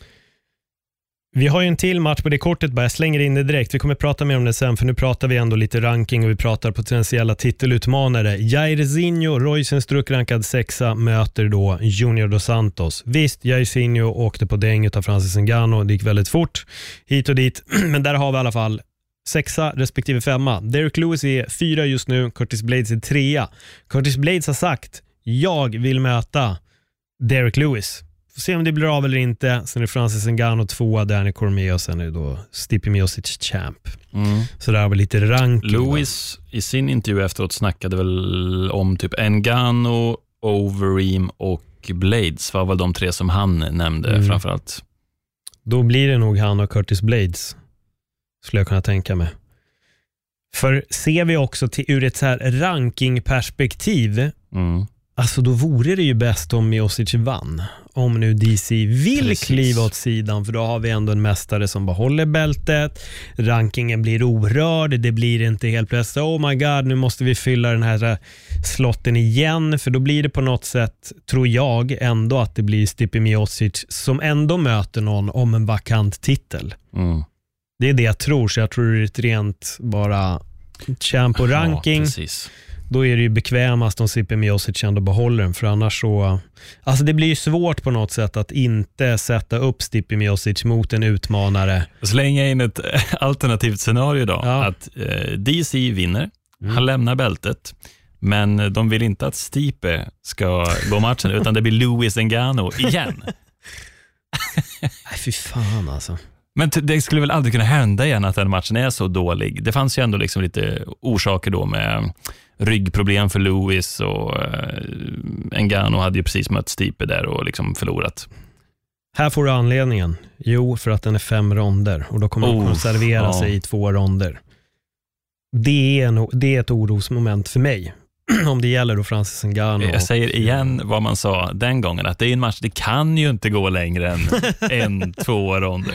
Vi har ju en till match på det kortet, bara jag slänger in det direkt. Vi kommer prata mer om det sen, för nu pratar vi ändå lite ranking och vi pratar potentiella titelutmanare. Jairzinho, Royce Struck rankad sexa, möter då Junior Dos Santos. Visst, Jairzinho åkte på däng utav Francis Ngannou, det gick väldigt fort hit och dit, men där har vi i alla fall sexa respektive femma. Derrick Lewis är fyra just nu, Curtis Blades är trea. Curtis Blades har sagt, jag vill möta Derrick Lewis. Får se om det blir av eller inte. Sen är Francis Ngannou tvåa, Danny Cormier och sen är det då Stipe Miocic champ. Mm. Så där har vi lite ranking. Lewis då i sin intervju efteråt snackade väl om typ Ngannou, Overeem och Blades. Var väl de tre som han nämnde mm. framförallt. Då blir det nog han och Curtis Blades, skulle jag kunna tänka mig. För ser vi också till, ur ett så här rankingperspektiv, mm. alltså då vore det ju bäst om Miocic vann. Om nu D C vill Precis. kliva åt sidan, för då har vi ändå en mästare som behåller bältet. Rankingen blir orörd. Det blir inte helt plötsligt, oh my god, nu måste vi fylla den här slotten igen. För då blir det på något sätt, tror jag, ändå att det blir Stipe Miocic som ändå möter någon om en vakant titel. Mm. Det är det jag tror, så jag tror det är ett rent bara champ och ranking. Ja, precis. Då är det ju bekvämast om Stipe Miocic ändå behåller den, för annars så, alltså det blir ju svårt på något sätt att inte sätta upp Stipe Miocic mot en utmanare. Slänga in ett alternativt scenario då, ja. Att eh, D C vinner, mm. han lämnar bältet, men de vill inte att Stipe ska gå matchen, utan det blir Lewis Ngannou igen. Nej, fy fan alltså. Men t- det skulle väl aldrig kunna hända igen att den matchen är så dålig. Det fanns ju ändå liksom lite orsaker då med ryggproblem för Lewis, och eh, Ngannou hade ju precis mött Stipe där och liksom förlorat. Här får du anledningen. Jo, för att den är fem ronder och då kommer oh, de konservera ja. sig i två ronder. Det är, en, det är ett orosmoment för mig. Om det gäller då Francis Ngannou. Jag säger igen vad man sa den gången, att det är en match, det kan ju inte gå längre än en, två ronder.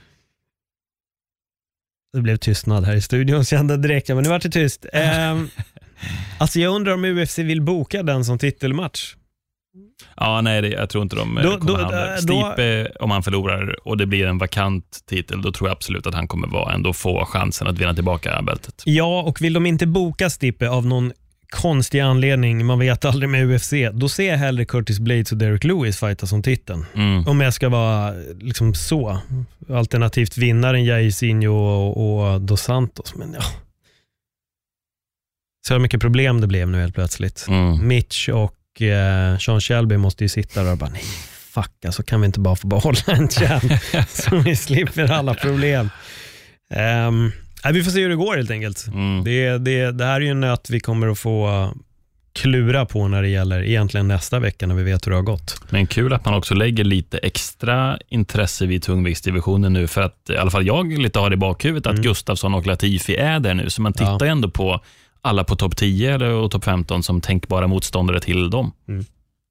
Det blev tystnad här i studion, kände direkt, men nu var det tyst. Eh, alltså jag undrar om U F C vill boka den som titelmatch. Ja, nej, det, jag tror inte de då, kommer då, handla. Stipe, om han förlorar och det blir en vakant titel, då tror jag absolut att han kommer vara ändå få chansen att vinna tillbaka bältet. Ja, och vill de inte boka Stipe av någon konstig anledning, man vet aldrig med U F C, då ser jag hellre Curtis Blades och Derrick Lewis fighta som titeln. Mm. Om jag ska vara liksom så. Alternativt vinnaren Jairzinho och, och Dos Santos. Men ja. Så mycket problem det blev nu helt plötsligt. Mm. Mitch och eh, Sean Shelby måste ju sitta där och bara, nej, fuck, alltså kan vi inte bara få behålla en champ så vi slipper alla problem. Um, nej, vi får se hur det går helt enkelt. Mm. Det, det, det här är ju en nöt vi kommer att få klura på när det gäller egentligen nästa vecka när vi vet hur det har gått. Men kul att man också lägger lite extra intresse vid tungviktsdivisionen nu, för att i alla fall jag lite har i bakhuvudet mm. att Gustafsson och Latifi är där nu, så man tittar ja. ändå på alla på topp tio eller och topp femton som tänkbara motståndare till dem. Mm.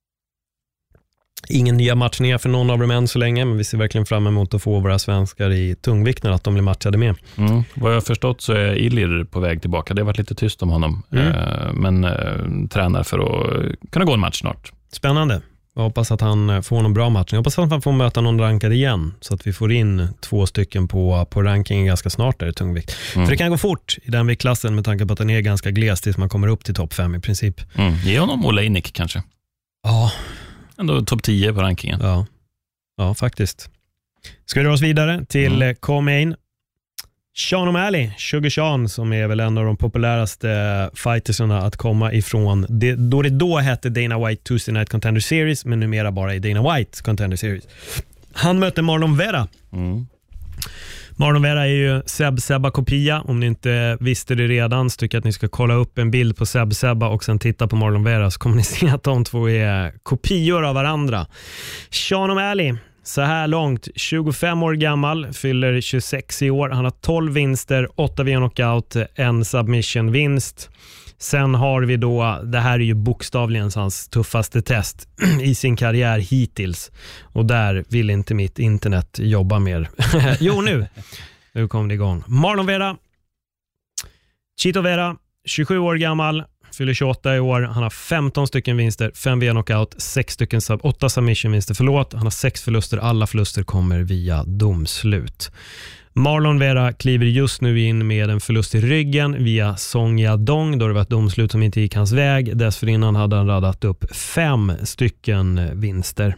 Ingen nya matchningar för någon av dem än så länge, men vi ser verkligen fram emot att få våra svenskar i tungvikt när att de blir matchade med. Mm. Vad jag har förstått så är Ilir på väg tillbaka. Det har varit lite tyst om honom, mm. eh, men eh, tränar för att kunna gå en match snart. Spännande. Jag hoppas att han får någon bra match. Jag hoppas att han får möta någon rankad igen, så att vi får in två stycken på, på rankingen ganska snart där i tungvikt. Mm. För det kan gå fort i den viktklassen med tanke på att den är ganska gles tills man kommer upp till topp fem i princip. Mm. Ge honom Oleinik kanske. Ja. Ändå topp tio på rankingen. Ja, ja faktiskt. Ska vi dra oss vidare till mm. Co-Main. Sean O'Malley, Sugar Sean, som är väl en av de populäraste fightersarna att komma ifrån. Det, då det då hette Dana White Tuesday Night Contender Series, men numera bara i Dana White Contender Series. Han mötte Marlon Vera. Mm. Marlon Vera är ju Seb Sebba kopia. Om ni inte visste det redan så tycker jag att ni ska kolla upp en bild på Seb Sebba och sen titta på Marlon Vera, så kommer ni se att de två är kopior av varandra. Sean O'Malley, så här långt, tjugofem år gammal, fyller tjugosex i år. Han har tolv vinster, åtta via knockout, en submission-vinst. Sen har vi då, det här är ju bokstavligen hans tuffaste test i sin karriär hittills. Och där vill inte mitt internet jobba mer. Jo, nu. Nu kom det igång. Marlon Vera. Chito Vera, tjugosju år gammal, fyller tjugoåtta i år. Han har femton stycken vinster, fem via knockout, sex stycken sub, åtta submission-vinster, förlåt. Han har sex förluster, alla förluster kommer via domslut. Marlon Vera kliver just nu in med en förlust i ryggen via Song Yadong, då det var ett domslut som inte gick hans väg. Dessförinnan hade han radat upp fem stycken vinster.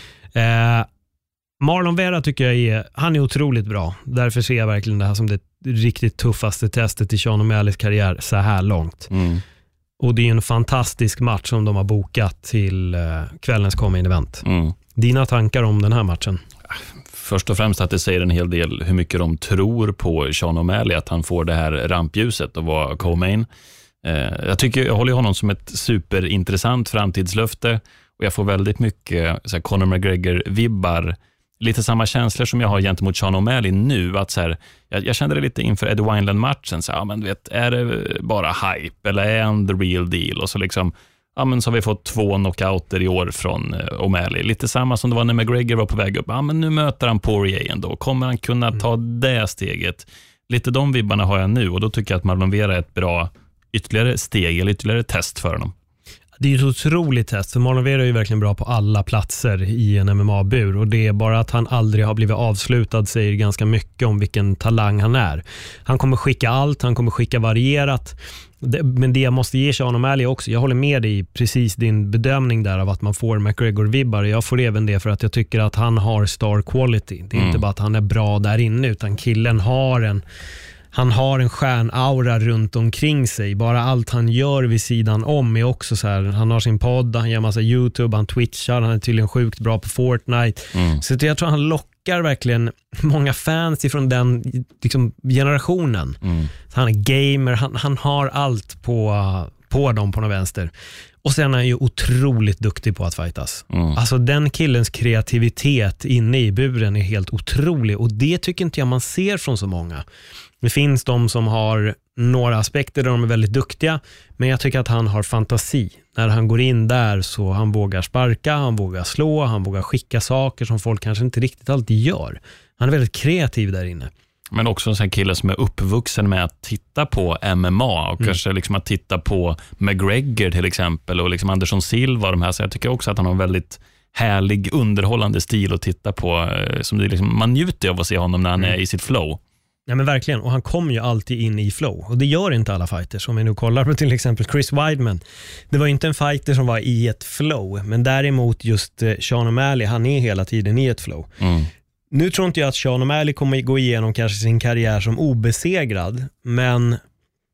Eh, Marlon Vera tycker jag är, han är otroligt bra. Därför ser jag verkligen det här som det riktigt tuffaste testet i Sean O'Malleys karriär så här långt. Mm. Och det är en fantastisk match som de har bokat till eh, kvällens Co-Main event. Mm. Dina tankar om den här matchen? Först och främst att det säger en hel del hur mycket de tror på Sean O'Malley, att han får det här rampljuset och vara Co-Main. Eh, jag tycker jag håller honom som ett superintressant framtidslöfte, och jag får väldigt mycket så här, Conor McGregor-vibbar. Lite samma känslor som jag har gentemot Sean O'Malley nu, att så här, jag, jag kände det lite inför Eddie Wineland-matchen, så ja, men du vet, är det bara hype eller är han the real deal? Och så liksom, ja, men så har vi fått två knockouter i år från uh, O'Malley. Lite samma som det var när McGregor var på väg upp. Ja, men nu möter han Poirier ändå. Kommer han kunna mm. ta det steget? Lite de vibbarna har jag nu, och då tycker jag att Marlon Vera är ett bra ytterligare steg eller ytterligare test för honom. Det är ett otroligt test, för Marlon Vera är ju verkligen bra på alla platser i en M M A-bur, och det är bara att han aldrig har blivit avslutad säger ganska mycket om vilken talang han är. Han kommer skicka allt, han kommer skicka varierat, men det jag måste ge Sean O'Malley också, jag håller med dig i precis din bedömning där av att man får McGregor-vibbar. Jag får även det för att jag tycker att han har star quality. Det är mm. inte bara att han är bra där inne, utan killen har en Han har en stjärnaura runt omkring sig. Bara allt han gör vid sidan om är också så här. Han har sin podd, han gör massa YouTube, han twitchar, han är tydligen sjukt bra på Fortnite. Mm. Så jag tror han lockar verkligen många fans ifrån den liksom, generationen. Mm. Han är gamer, han, han har allt på, på dem på någon vänster. Och sen är han ju otroligt duktig på att fightas. Mm. Alltså den killens kreativitet inne i buren är helt otrolig. Och det tycker inte jag man ser från så många. Det finns de som har några aspekter där de är väldigt duktiga, men jag tycker att han har fantasi. När han går in där så han vågar sparka, han vågar slå, han vågar skicka saker som folk kanske inte riktigt alltid gör. Han är väldigt kreativ där inne. Men också en sån kille som är uppvuxen med att titta på M M A och mm. kanske liksom att titta på McGregor till exempel och liksom Anderson Silva och de här. Så jag tycker också att han har en väldigt härlig, underhållande stil att titta på. Som det liksom, man njuter av att se honom när han mm. är i sitt flow. Ja, men verkligen, och han kommer ju alltid in i flow, och det gör inte alla fighters. Om vi nu kollar på till exempel Chris Weidman, det var inte en fighter som var i ett flow, men däremot just Sean O'Malley, han är hela tiden i ett flow. Mm. Nu tror inte jag att Sean O'Malley kommer gå igenom kanske sin karriär som obesegrad, men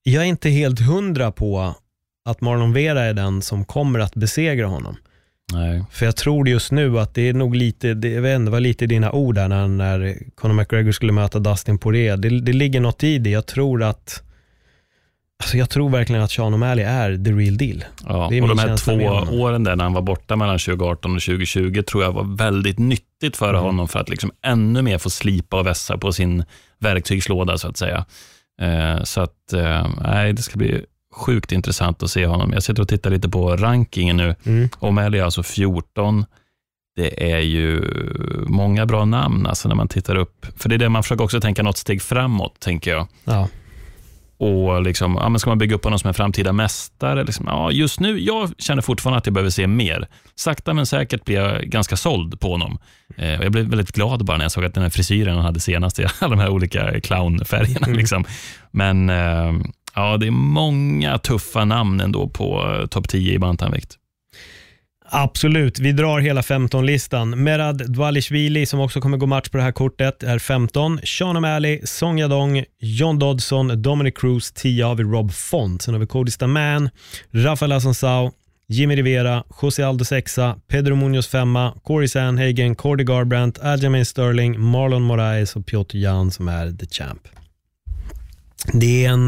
jag är inte helt hundra på att Marlon Vera är den som kommer att besegra honom. Nej. För jag tror just nu att det är nog lite, det, jag vet inte, var lite dina ord där när, när Conor McGregor skulle möta Dustin Poirier. Det, det ligger något i det. Jag tror att alltså jag tror verkligen att Sean O'Malley är the real deal. Ja, och de här två åren där när han var borta mellan tjugo arton och tjugo tjugo tror jag var väldigt nyttigt för mm. honom för att liksom ännu mer få slipa och vässa på sin verktygslåda så att säga. Eh, så att eh, nej, det ska bli sjukt intressant att se honom. Jag sitter och tittar lite på rankingen nu. Mm. O'Malley är alltså fjorton. Det är ju många bra namn alltså när man tittar upp. För det är det man försöker också tänka något steg framåt, tänker jag. Ja. Och liksom, ja, men ska man bygga upp honom som en framtida mästare? Liksom, ja, just nu, jag känner fortfarande att jag behöver se mer. Sakta men säkert blir jag ganska såld på honom. Eh, och jag blev väldigt glad bara när jag såg att den här frisyren han hade senast i alla de här olika clownfärgerna. Mm. Liksom. Men eh, ja, det är många tuffa namn ändå på eh, topp tio i bantamvikt. Absolut, vi drar hela femton-listan. Merab Dvalishvili som också kommer gå match på det här kortet är femton. Sean O'Malley, Song Yadong, John Dodson, Dominic Cruz, tio har vi Rob Font. Sen har vi Cody Stamann, Rafael Assunção, Jimmy Rivera, José Aldo sexa, Pedro Munoz femma, Corey Sandhagen, Cody Garbrandt, Aljamain Sterling, Marlon Moraes och Piotr Jan som är the champ. Det är en,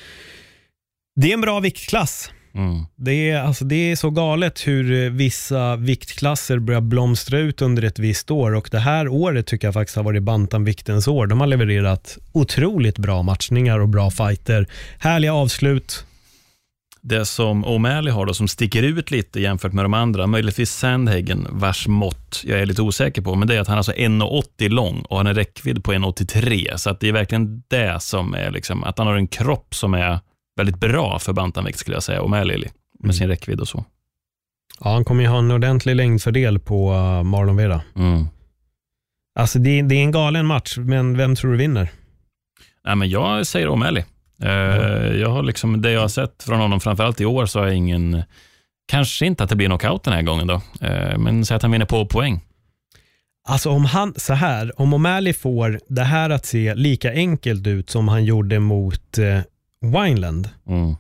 det är en bra viktklass. Mm. Det, är, alltså, det är så galet hur vissa viktklasser börjar blomstra ut under ett visst år, och det här året tycker jag faktiskt har varit bantamviktens år. De har levererat otroligt bra matchningar och bra fighter, härliga avslut. Det som O'Malley har då som sticker ut lite jämfört med de andra, möjligtvis Sandhagen vars mått jag är lite osäker på, men det är att han är alltså en komma åttio lång och har en räckvidd på en komma åttiotre, så att det är verkligen det som är liksom, att han har en kropp som är väldigt bra för bantamvikt skulle jag säga, O'Malley med mm. sin räckvidd och så. Ja, han kommer ju ha en ordentlig längdfördel på uh, Marlon Vera. Mm. Alltså det, det är en galen match, men vem tror du vinner? Nej, men jag säger O'Malley. Uh, mm. Jag har liksom, det jag har sett från honom framförallt i år så har jag ingen, kanske inte att det blir knockout den här gången då, uh, men så att han vinner på poäng. Alltså om han, så här, om O'Malley får det här att se lika enkelt ut som han gjorde mot uh, Wineland, mm.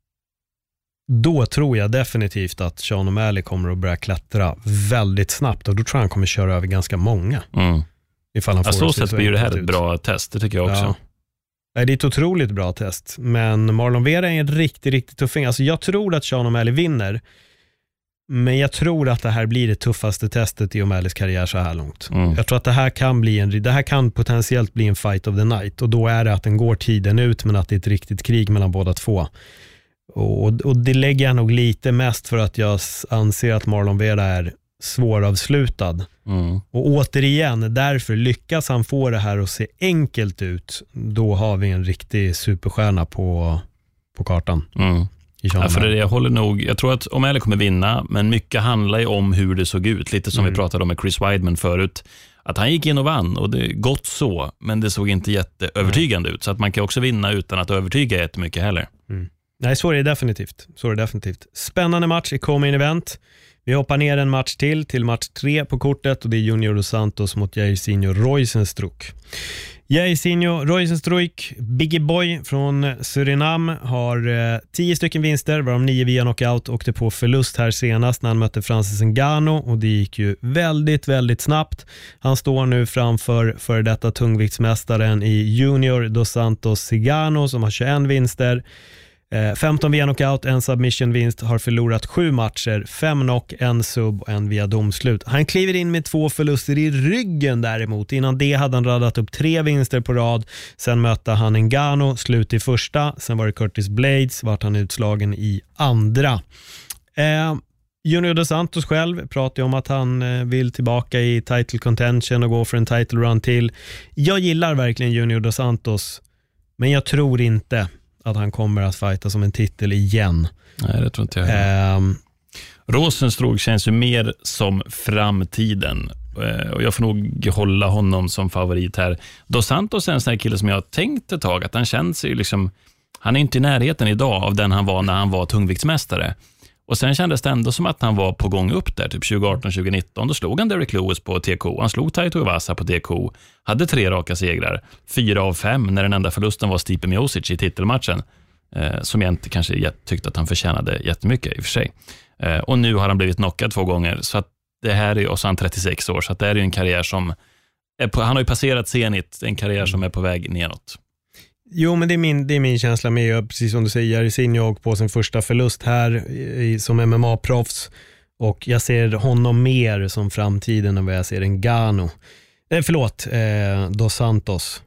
då tror jag definitivt att Sean O'Malley kommer att börja klättra väldigt snabbt, och då tror jag han kommer köra över ganska många. Mm. Ifall han får så sätt blir det här ett bra test, det tycker jag också. Ja. Det är ett otroligt bra test, men Marlon Vera är en riktigt, riktigt tuffing. Alltså jag tror att Sean O'Malley vinner, men jag tror att det här blir det tuffaste testet i O'Malleys karriär så här långt. Mm. Jag tror att det här kan bli en, det här kan potentiellt bli en fight of the night, och då är det att den går tiden ut, men att det är ett riktigt krig mellan båda två. Och, och det lägger jag nog lite mest för att jag anser att Marlon Vera är svåravslutad. Mm. Och återigen, därför lyckas han få det här att se enkelt ut, då har vi en riktig superstjärna på, på kartan. Mm. Ja, för det, jag håller nog, jag tror att O'Malley kommer vinna, men mycket handlar ju om hur det såg ut, lite som mm. vi pratade om med Chris Weidman förut, att han gick in och vann, och det gott så, men det såg inte jätteövertygande mm. ut, så att man kan också vinna utan att övertyga jättemycket heller. Mm. Nej, så är det definitivt. Så är det definitivt. Spännande match i co-main event. Vi hoppar ner en match till, till match tre på kortet, och det är Junior Dos Santos mot Jairzinho Rozenstruik. Jairzinho Rozenstruik, Biggie Boy från Surinam, har eh, tio stycken vinster, varav nio via knockout, åkte på förlust här senast när han mötte Francis Ngannou, och det gick ju väldigt, väldigt snabbt. Han står nu framför för detta tungviktsmästaren i Junior Dos Santos Cigano som har tjugoett vinster. femton via knockout, en submission-vinst, har förlorat sju matcher, fem knock, en sub och en via domslut. Han kliver in med två förluster i ryggen däremot. Innan det hade han radat upp tre vinster på rad. Sen mötte han Ngannou, slut i första. Sen var det Curtis Blades, vart han utslagen i andra. Eh, Junior Dos Santos själv pratar om att han eh, vill tillbaka i title contention och gå för en title run till. Jag gillar verkligen Junior Dos Santos, men jag tror inte att han kommer att fighta som en titel igen. Nej, det tror inte jag. Um, Rozenstruik känns ju mer som framtiden. Uh, och jag får nog hålla honom som favorit här. Dos Santos är en sån här kille som jag har tänkt ett tag att han känns ju liksom, han är inte i närheten idag av den han var när han var tungviktsmästare. Och sen kändes det ändå som att han var på gång upp där, typ tjugo arton tjugo nitton. Då slog han Derek Lewis på T K. Han slog Taito Iwasa på T K. Hade tre raka segrar. Fyra av fem när den enda förlusten var Stipe Miocic i titelmatchen. eh, som jag inte kanske tyckte att han förtjänade jättemycket i och för sig. Eh, och nu har han blivit knockad två gånger, så att det här är, och så är han trettiosex år, så att det här är ju en karriär som är på, han har ju passerat Zenit, en karriär som är på väg neråt. Jo, men det är min, det är min känsla med, precis som du säger, Jairzinho på sin första förlust här i, som M M A-proffs, och jag ser honom mer som framtiden än vad jag ser en Gano. Eh, förlåt, eh, Dos Santos.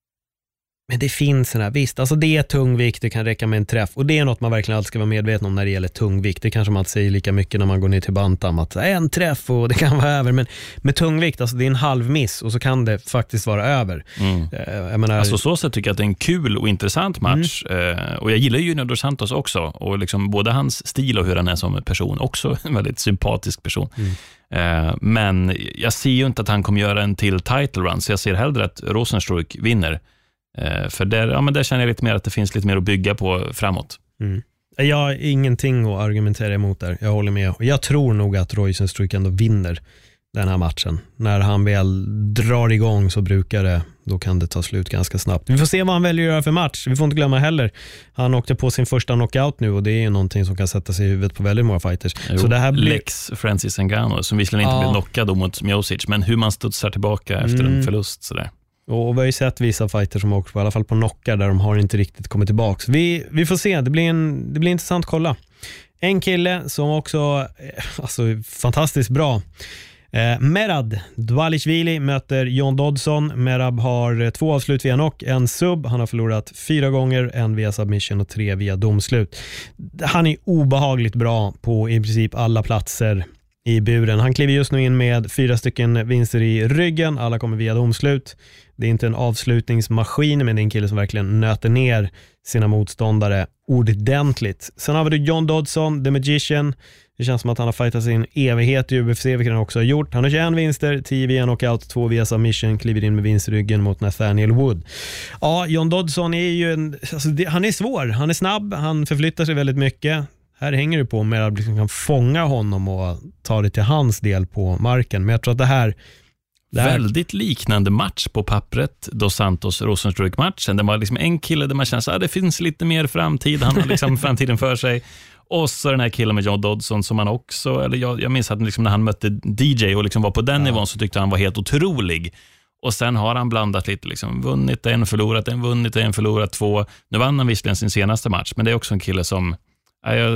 Men det finns den här, visst, alltså det är tungvikt, det kan räcka med en träff, och det är något man verkligen alltid ska vara medveten om när det gäller tungvikt. Det kanske man inte säger lika mycket när man går ner till bantam, att en träff och det kan vara över, men med tungvikt, alltså det är en halv miss och så kan det faktiskt vara över. Mm. Jag menar, alltså så sätt tycker jag att det är en kul och intressant match, mm. och jag gillar ju Dos Santos också, och liksom både hans stil och hur han är som person, också en väldigt sympatisk person. Mm. Men jag ser ju inte att han kommer göra en till title run, så jag ser hellre att Rosenstruik vinner. För där, ja, men där känner jag lite mer att det finns lite mer att bygga på framåt. Mm. Jag har ingenting att argumentera emot där. Jag håller med. Jag tror nog att Rosenstruik ändå vinner den här matchen. När han väl drar igång så brukar det, då kan det ta slut ganska snabbt. Vi får se vad han väljer att göra för match. Vi får inte glömma heller, han åkte på sin första knockout nu, och det är ju någonting som kan sätta sig i huvudet på väldigt många fighters. Jo, så det här blir... Lex Francis Ngannou, som visserligen inte ja. blev knockad mot Miocic, men hur man studsar tillbaka efter mm. en förlust sådär. Och vi har ju sett vissa fighter som åker på, i alla fall på knockar, där de har inte riktigt kommit tillbaka. Vi, vi får se, det blir, en, det blir intressant att kolla. En kille som också, alltså fantastiskt bra. Eh, Merab Dvalishvili möter John Dodson. Merab har två avslut via knock, en sub. Han har förlorat fyra gånger, en via submission och tre via domslut. Han är obehagligt bra på i princip alla platser i buren. Han kliver just nu in med fyra stycken vinster i ryggen. Alla kommer via domslut. Det är inte en avslutningsmaskin, men det är en kille som verkligen nöter ner sina motståndare ordentligt. Sen har vi John Dodson, The Magician. Det känns som att han har fightat sin evighet i U F C, vilket han också har gjort. Han har tjugoett vinster, tio via knockout, två via submission, kliver in med vinst i ryggen mot Nathaniel Wood. Ja, John Dodson är ju en, alltså det, han är svår, han är snabb, han förflyttar sig väldigt mycket. Här hänger det på med att liksom kan fånga honom och ta det till hans del på marken. Men jag tror att det här... Det här... Väldigt liknande match på pappret, Dos Santos Rosenstruik-matchen. Det var liksom en kille där man känner att ah, det finns lite mer framtid. Han har liksom framtiden för sig. Och så den här killen med John Dodson som han också... Eller jag, jag minns att liksom när han mötte D J och liksom var på den ja. nivån, så tyckte han var helt otrolig. Och sen har han blandat lite, liksom, vunnit en, förlorat en, vunnit en, förlorat två. Nu vann han visserligen sin senaste match, men det är också en kille som... Jag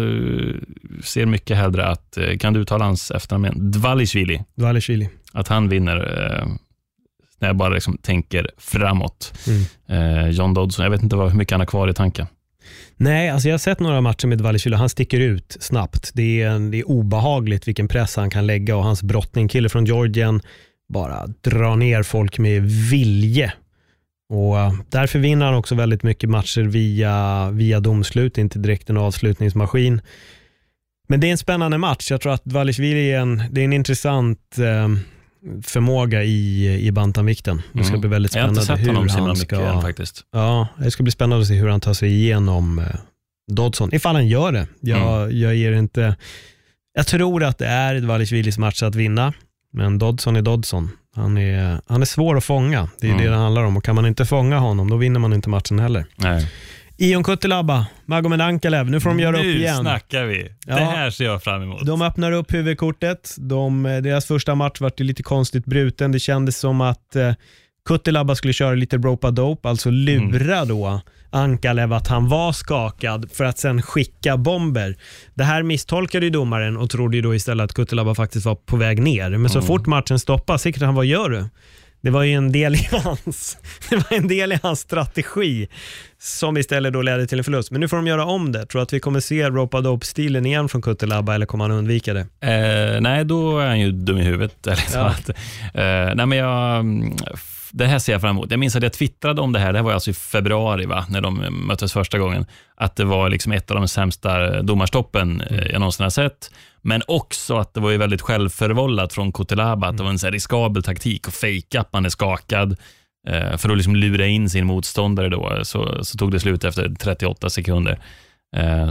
ser mycket hellre att, kan du uttala hans efternamn? Dvalishvili. Dvalishvili. Att han vinner eh, när jag bara liksom tänker framåt. Mm. Eh, John Dodson, jag vet inte vad, hur mycket han har kvar i tanken. Nej, alltså jag har sett några matcher med Dvalishvili. Han sticker ut snabbt. Det är, det är obehagligt vilken press han kan lägga, och hans brottningkille från Georgien bara drar ner folk med vilje. Och därför vinner han också väldigt mycket matcher via, via domslut, inte direkt en avslutningsmaskin. Men det är en spännande match. Jag tror att Dvalishvili är en, det är en intressant eh, förmåga i, i bantamvikten. Det ska bli väldigt spännande. Jag har inte sett honom hur han ska, ska, än, faktiskt. Ja, det ska bli spännande att se hur han tar sig igenom eh, Dodson. Ifall han gör det. Jag, mm. jag ger inte... Jag tror att det är Dvalishvilis match att vinna. Men Dodson är Dodson. Han är, han är svår att fånga. Det är mm. det det handlar om. Och kan man inte fånga honom, då vinner man inte matchen heller. Nej. Ion Cutelaba, Magomed Ankalev. Nu får de göra nu upp igen. Nu snackar vi. Ja. Det här ser jag fram emot. De öppnar upp huvudkortet. De, deras första match var det lite konstigt bruten. Det kändes som att eh, Cutelaba skulle köra lite rope-a-dope, alltså lura mm. då Ankalev att han var skakad för att sen skicka bomber. Det här misstolkade ju domaren och trodde ju då istället att Cutelaba faktiskt var på väg ner. Men så mm. fort matchen stoppade, säkert han, vad gör du? Det var ju en del i hans det var en del i hans strategi som istället då ledde till en förlust. Men nu får de göra om det. Tror att vi kommer se rope-a-dope-stilen igen från Cutelaba, eller kommer han undvika det? Eh, nej, då är han ju dum i huvudet. Eller så. Ja. Att, eh, nej, men jag... Det här ser jag fram emot. Jag minns att jag twittrade om det här. Det här var alltså i februari, va, när de möttes första gången. Att det var liksom ett av de sämsta domarstoppen mm. jag någonsin har sett. Men också att det var ju väldigt självförvållat från Cutelaba. Att det var en så här riskabel taktik och fejka att man är skakad. Eh, för att liksom lura in sin motståndare då. Så, så tog det slut efter trettioåtta sekunder. Eh, så att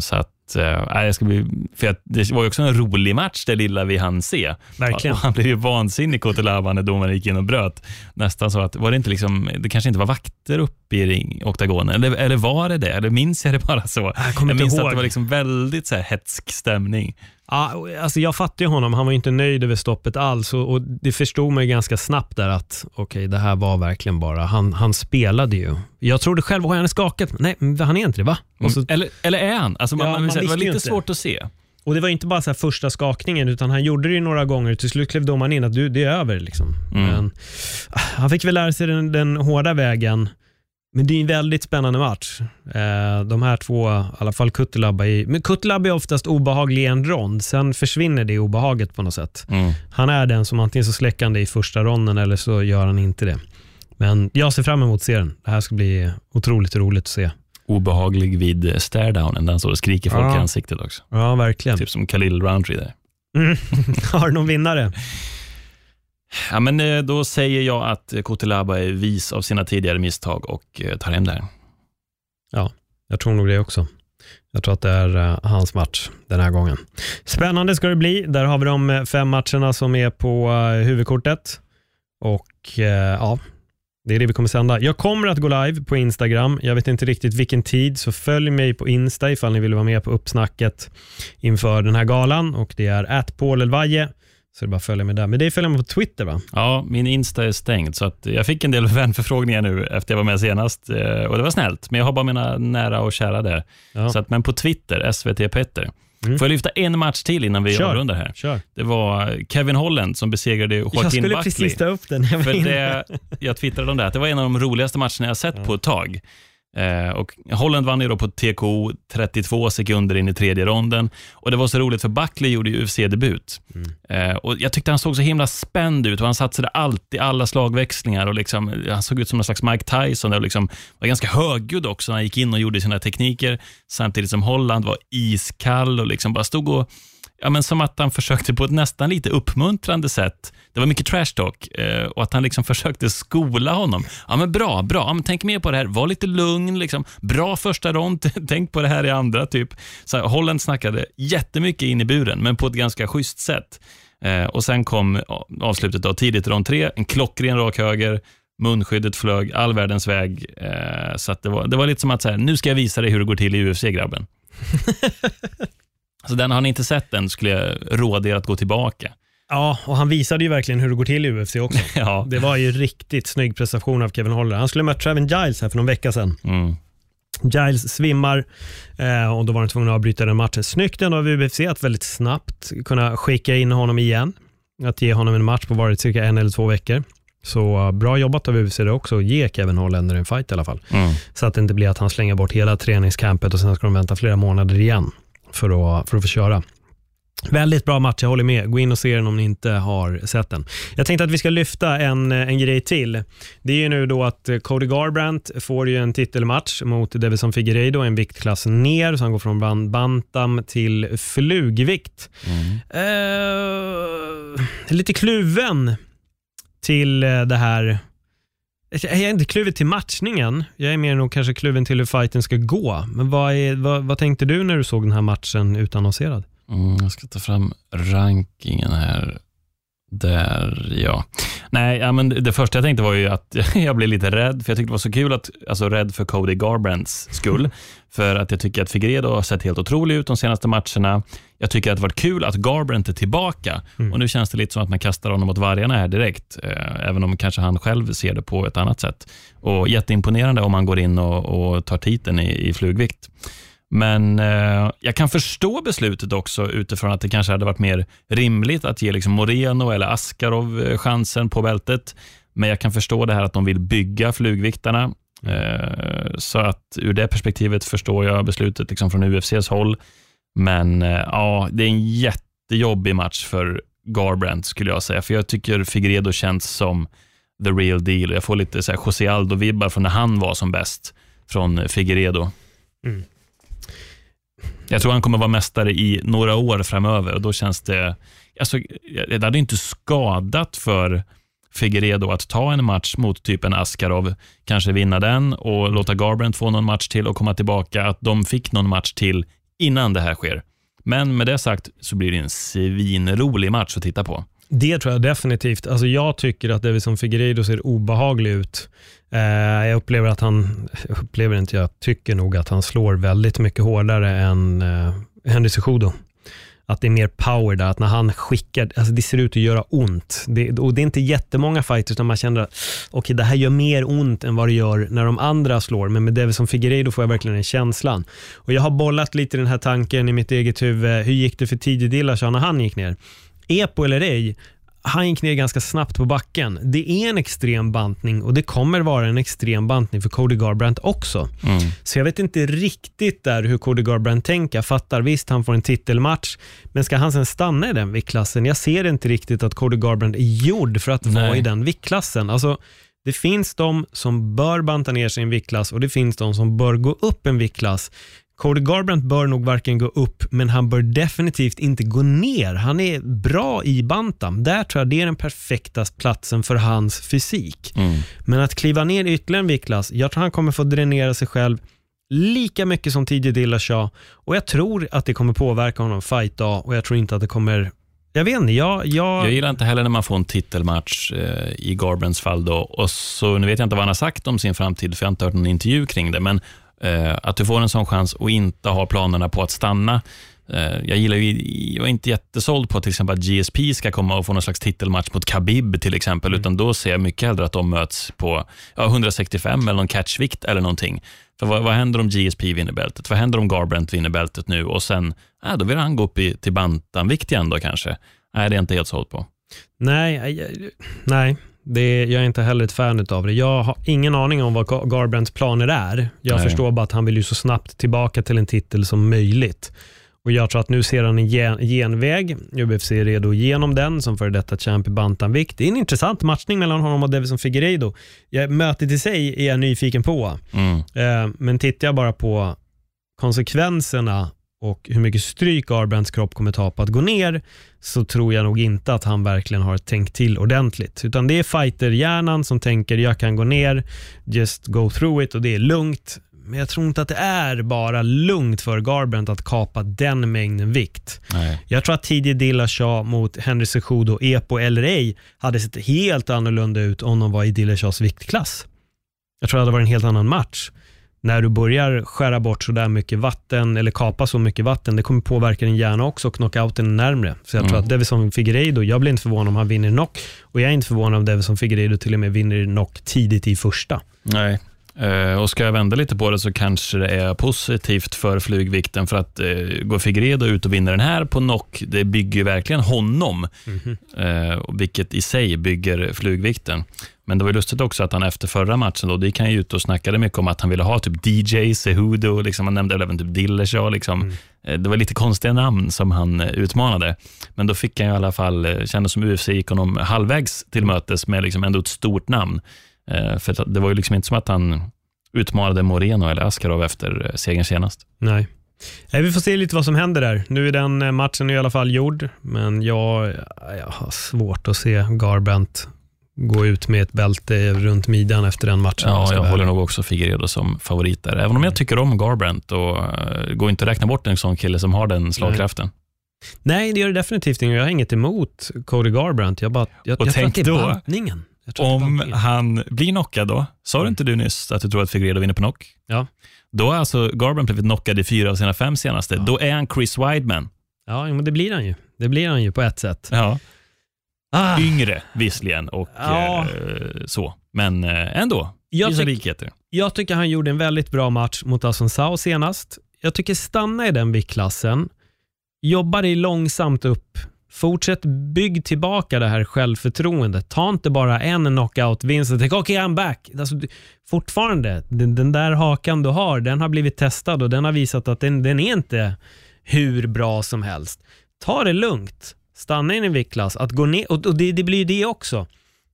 äh, jag ska bli, för att det var ju också en rolig match, det lilla vi hann se. Verkligen. Och han blev ju vansinnig Kotelava när domaren gick in och bröt. Nästan så att, var det inte liksom, det kanske inte var vakter uppe i ring, oktagonen, eller, eller var det det? Eller minns jag det bara så? Jag, jag minns ihåg. att det var liksom väldigt så här hetsk stämning. Ja, alltså jag fattar ju honom, han var ju inte nöjd över stoppet alls och, och det förstod man ju ganska snabbt där att okej, okay, det här var verkligen bara, han, han spelade ju. Jag trodde själv att han är skakat, men nej, han är inte det, va? Och så, mm. eller, eller är han? Alltså man, ja, man, man det var lite inte. svårt att se. Och det var inte bara så här första skakningen, utan han gjorde det ju några gånger. Till slut klev domaren in att du, det är över liksom. Mm. Men, han fick väl lära sig den, den hårda vägen. Men det är en väldigt spännande match. Eh, de här två, i alla fall Kutelaba i, men Kutelaba är oftast obehaglig i en rond. Sen försvinner det obehaget på något sätt. Mm. Han är den som antingen så släckande i första ronden eller så gör han inte det. Men jag ser fram emot serien. Det här ska bli otroligt roligt att se. Obehaglig vid staredownen, den så skriker folk ja. i ansiktet också. Ja, verkligen. Typ som Khalil Roundtree där. Mm. Har du någon vinnare? Ja, men då säger jag att Kotelaba är vis av sina tidigare misstag och tar hem där. Ja, jag tror nog det också. Jag tror att det är uh, hans match den här gången. Spännande ska det bli. Där har vi de fem matcherna som är på uh, huvudkortet. Och uh, ja, det är det vi kommer sända. Jag kommer att gå live på Instagram. Jag vet inte riktigt vilken tid, så följ mig på Insta ifall ni vill vara med på uppsnacket inför den här galan. Och det är at Paul Elvaje. Så det är bara att följa mig där. Men det följer man på Twitter, va? Ja, min Insta är stängd. Så att jag fick en del vänförfrågningar nu efter jag var med senast. Och det var snällt. Men jag har bara mina nära och kära där. Ja. Så att, men på Twitter, S V T Petter. Mm. Får jag lyfta en match till innan vi avrundar här? Kör. Det var Kevin Holland som besegrade Joaquin Buckley. Jag skulle Buckley. precis ta upp den. Jag, För det, jag twittrade om det. Det var en av de roligaste matcherna jag sett ja. på ett tag. Eh, och Holland vann ju då på T K O trettiotvå sekunder in i tredje ronden. Och det var så roligt för Buckley gjorde ju U F C-debut. Mm. Eh, och jag tyckte han såg så himla spänd ut. Och han satsade alltid alla slagväxlingar. Och liksom, han såg ut som en slags Mike Tyson. Och liksom var ganska högljudd också när han gick in och gjorde sina tekniker. Samtidigt som Holland var iskall och liksom bara stod och... Ja, men som att han försökte på ett nästan lite uppmuntrande sätt. Det var mycket trash talk eh, och att han liksom försökte skola honom. Ja, men bra, bra. Ja, men tänk mer på det här. Var lite lugn liksom. Bra första rond. Tänk på det här i andra typ. Så Holland snackade jättemycket in i buren, men på ett ganska schysst sätt. Eh, och sen kom avslutet då tidigt i rond tre. En klockren rak höger. Munskyddet flög all världens väg. Eh, så att det var det var lite som att så här, nu ska jag visa dig hur det går till i U F C, grabben. Så den har ni inte sett den, skulle jag råda er att gå tillbaka. Ja, och han visade ju verkligen hur det går till i U F C också. Ja. Det var ju riktigt snygg prestation av Kevin Holland. Han skulle möta Trevin Giles här för någon vecka sedan. Mm. Giles svimmar eh, och då var han tvungen att avbryta den matchen. Snyggt ändå av U F C att väldigt snabbt kunna skicka in honom igen. Att ge honom en match på varit cirka en eller två veckor. Så uh, bra jobbat av U F C det också att ge Kevin Holland en fight i alla fall. Mm. Så att det inte blir att han slänger bort hela träningscampet och sen ska de vänta flera månader igen för att, för att få köra. Väldigt bra match, jag håller med. Gå in och se den om ni inte har sett den. Jag tänkte att vi ska lyfta en, en grej till. Det är ju nu då att Cody Garbrandt får ju en titelmatch mot Davison Figueiredo, en viktklass ner, så han går från bantam till flugvikt. Mm. Uh, lite kluven till det här. Jag är inte kluven till matchningen. Jag är mer nog kanske kluven till hur fighten ska gå. Men vad, är, vad, vad tänkte du när du såg den här matchen utannonserad? Mm, jag ska ta fram rankingen här. Där, ja. Nej, ja, men det första jag tänkte var ju att jag blev lite rädd. För jag tyckte det var så kul att, alltså rädd för Cody Garbrandts skull. För att jag tycker att Figueiredo har sett helt otrolig ut de senaste matcherna. Jag tycker att det varit kul att Garbrandt är tillbaka. Mm. Och nu känns det lite som att man kastar honom mot vargarna här direkt. Eh, även om kanske han själv ser det på ett annat sätt. Och jätteimponerande om han går in och, och tar titeln i, i flugvikt. Men eh, jag kan förstå beslutet också utifrån att det kanske hade varit mer rimligt att ge liksom Moreno eller Askarov chansen på bältet. Men jag kan förstå det här att de vill bygga flugviktarna. Eh, så att ur det perspektivet förstår jag beslutet liksom från U F C:s håll. Men eh, ja, det är en jättejobbig match för Garbrandt skulle jag säga. För jag tycker Figueiredo känns som the real deal. Jag får lite så här José Aldo-vibbar från när han var som bäst från Figueiredo. Mm. Jag tror han kommer vara mästare i några år framöver. Och då känns det... Alltså, det hade inte skadat för Figueiredo att ta en match mot typ en Askarov. Kanske vinna den och låta Garbrandt få någon match till och komma tillbaka. Att de fick någon match till innan det här sker. Men med det sagt så blir det en svinrolig match att titta på. Det tror jag definitivt. Alltså jag tycker att Davison Figueiredo ser obehaglig ut. Eh, jag upplever att han, upplever inte jag, tycker nog att han slår väldigt mycket hårdare än eh, Henry Cejudo. Att det är mer power där, att när han skickar, alltså det ser ut att göra ont. Det, och det är inte jättemånga fighters där man känner att okej, det här gör mer ont än vad det gör när de andra slår. Men med Davison Figueiredo får jag verkligen en känslan. Och jag har bollat lite den här tanken i mitt eget huvud. Hur gick det för T J Dillashaw när han gick ner? Epo eller ej, han gick ner ganska snabbt på backen. Det är en extrem bantning och det kommer vara en extrem bantning för Cody Garbrandt också. Mm. Så jag vet inte riktigt där hur Cody Garbrandt tänker. Jag fattar visst, han får en titelmatch, men ska han sen stanna i den viktklassen? Jag ser inte riktigt att Cody Garbrandt är gjord för att Nej. vara i den viktklassen. Alltså, det finns de som bör banta ner sin viktklass och det finns de som bör gå upp en viktklass. Cody Garbrandt bör nog varken gå upp, men han bör definitivt inte gå ner. Han är bra i bantam. Där tror jag det är den perfekta platsen för hans fysik. Mm. Men att kliva ner ytterligare en viktklass, jag tror han kommer få dränera sig själv lika mycket som T J Dillashaw. Och jag tror att det kommer påverka honom fight dag och jag tror inte att det kommer... Jag vet inte, jag... Jag, jag gillar inte heller när man får en titelmatch eh, i Garbrandts fall då. Och så, nu vet jag inte vad han har sagt om sin framtid, för jag har inte hört någon intervju kring det, men Uh, att du får en sån chans och inte ha planerna på att stanna. Uh, jag gillar ju, jag är inte jättesåld på till exempel att G S P ska komma och få någon slags titelmatch mot Khabib till exempel, mm. utan då ser jag mycket hellre att de möts på ja, hundrasextiofem eller någon catchvikt eller någonting. För vad, vad händer om G S P vinner bältet? Vad händer om Garbrandt vinner bältet nu? Och sen, äh, då vill han gå upp i, till bantamvikt igen då kanske. Nej, det är inte helt såld på. Nej, jag, nej. Det är, jag är inte heller ett fan av det. Jag har ingen aning om vad Garbrandts planer är. Jag Nej. förstår bara att han vill ju så snabbt tillbaka till en titel som möjligt. Och jag tror att nu ser han en gen, genväg. U F C är redo igenom den som för detta champ i bantamvikt. Det är en intressant matchning mellan honom och Davison Figueiredo. Jag, mötet i sig är jag nyfiken på. Mm. Eh, men tittar jag bara på konsekvenserna och hur mycket stryk Garbrandts kropp kommer ta på att gå ner, så tror jag nog inte att han verkligen har tänkt till ordentligt. Utan det är fighterhjärnan som tänker jag kan gå ner, just go through it, och det är lugnt. Men jag tror inte att det är bara lugnt för Garbrandt att kapa den mängden vikt. Nej. Jag tror att T J Dillashaw mot Henry Cejudo, Epo eller ej, hade sett helt annorlunda ut om de var i Dillashaws viktklass. Jag tror att det hade varit en helt annan match. När du börjar skära bort så där mycket vatten eller kapa så mycket vatten, det kommer påverka din hjärna också och knockouten är närmre. Så jag mm. tror att Davison Figueiredo, jag blir inte förvånad om han vinner knock, och jag är inte förvånad om Davison Figueiredo till och med vinner knock tidigt i första. Nej. Uh, och ska jag vända lite på det så kanske det är positivt för flygvikten, för att uh, går Figueiredo ut och vinner den här på knock, det bygger verkligen honom, mm-hmm. uh, vilket i sig bygger flygvikten. Men det var ju lustigt också att han efter förra matchen då, det kan ju ut och snackade mycket om att han ville ha typ D J, Cejudo, liksom, han nämnde även typ Dillashaw, liksom. Mm. Uh, det var lite konstiga namn som han uh, utmanade, men då fick han i alla fall uh, känna som U F C gick honom halvvägs till mötes med liksom ändå ett stort namn. Uh, för det var ju liksom inte som att han utmanade Moreno eller Askarov efter uh, segern senast. Nej. Nej, vi får se lite vad som händer där. Nu är den uh, matchen i alla fall gjord, men jag, jag har svårt att se Garbrandt gå ut med ett bälte runt midjan efter den matchen. Ja, jag håller nog också Figueiredo som favorit där. Även om jag tycker om Garbrandt, och uh, går inte att räkna bort en sån kille som har den slagkraften. Nej, Nej det gör det definitivt inte. Jag har inget emot Cody Garbrandt. Jag bara, jag, och jag tänk tror att det är då, bantningen. om han blir knockad då, sa du inte du nyss att du tror att Figueiredo vinner på knock? Ja. Då har alltså Garbrandt blivit knockad i fyra av sina fem senaste. Ja. Då är han Chris Weidman. Ja, men det blir han ju. Det blir han ju på ett sätt. Ja. Ah. Yngre visserligen och ja. eh, så. Men eh, ändå, jag, tyck, likheter. jag tycker han gjorde en väldigt bra match mot Assunção senast. Jag tycker stanna i den viktklassen. Jobba dig långsamt upp. Fortsätt bygg tillbaka det här självförtroendet. Ta inte bara en knockout-vinst och tänk okej, okay, I'm back. Alltså, fortfarande, den, den där hakan du har, den har blivit testad och den har visat att den, den är inte hur bra som helst. Ta det lugnt. Stanna in i viktklass. Att gå ner, och det, det blir det också.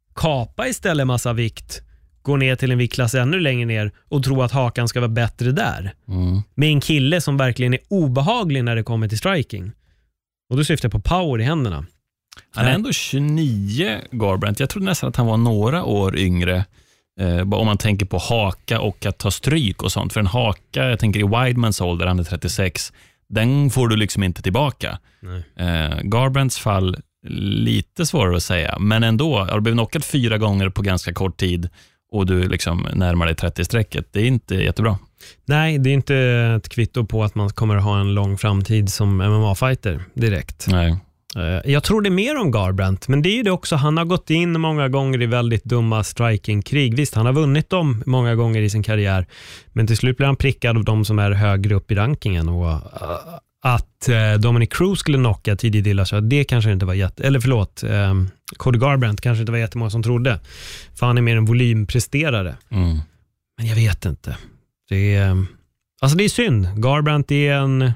Kapa istället massa vikt. Gå ner till en viktklass ännu längre ner och tro att hakan ska vara bättre där. Mm. Med en kille som verkligen är obehaglig när det kommer till striking. Och då syftar jag på power i händerna. Han är ändå tjugonio, Garbrandt. Jag trodde nästan att han var några år yngre. Eh, om man tänker på haka och att ta stryk och sånt. För en haka, jag tänker i Weidmans ålder, han är trettiosex. den får du liksom inte tillbaka. Eh, Garbrandts fall, lite svårare att säga, men ändå, har du blivit knockad fyra gånger på ganska kort tid och du liksom närmar dig trettio-strecket, det är inte jättebra. Nej, det är inte ett kvitto på att man kommer ha en lång framtid som M M A-fighter direkt. Nej. Jag tror det är mer om Garbrandt, men det är ju det också. Han har gått in många gånger i väldigt dumma striking-krig. Visst, han har vunnit dem många gånger i sin karriär, men till slut blir han prickad av de som är högre upp i rankingen. Och uh, att uh, Dominic Cruz skulle knocka tidigt illa, så det kanske inte var jätte... Eller förlåt, um, Cody Garbrandt kanske inte var jättemånga som trodde. För han är mer en volympresterare. Mm. Men jag vet inte. Det är, um, alltså det är synd. Garbrandt är en...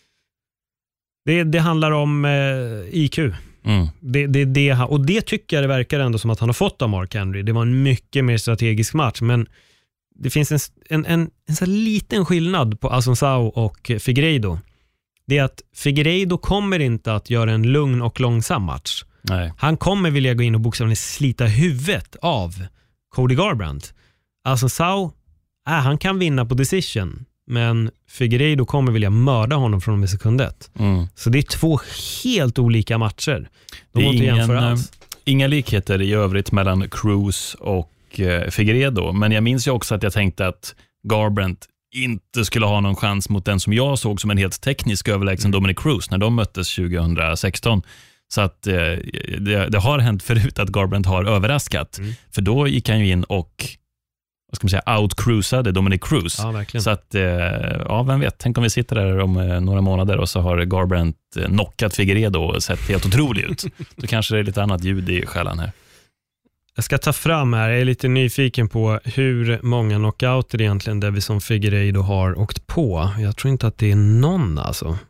Det, det handlar om eh, I Q. Mm. Det, det, det, och det tycker jag det verkar ändå som att han har fått av Mark Henry. Det var en mycket mer strategisk match, men det finns en, en, en, en så liten skillnad på Assunção och Figueiredo. Det är att Figueiredo kommer inte att göra en lugn och långsam match. Nej. Han kommer vilja gå in och bokstavligen slita huvudet av Cody Garbrandt. Assunção, äh, han kan vinna på decision, men Figueiredo kommer vilja mörda honom från med sekundet. Mm. Så det är två helt olika matcher. De det är ingen, inga likheter i övrigt mellan Cruz och eh, Figueiredo. Men jag minns ju också att jag tänkte att Garbrandt inte skulle ha någon chans mot den som jag såg som en helt teknisk överlägsen mm. Dominic Cruz när de möttes tjugohundrasexton. Så att eh, det, det har hänt förut att Garbrandt har överraskat. Mm. För då gick han ju in och vad ska man säga, outcruisade Dominic Cruz. Ja, verkligen. Så att, ja, vem vet, tänk om vi sitter där om några månader och så har Garbrandt knockat Figueiredo och sett helt otroligt ut. Då kanske det är lite annat ljud i skällan här. Jag ska ta fram här, jag är lite nyfiken på hur många knockouter egentligen Davison Figueiredo har åkt på. Jag tror inte att det är någon alltså.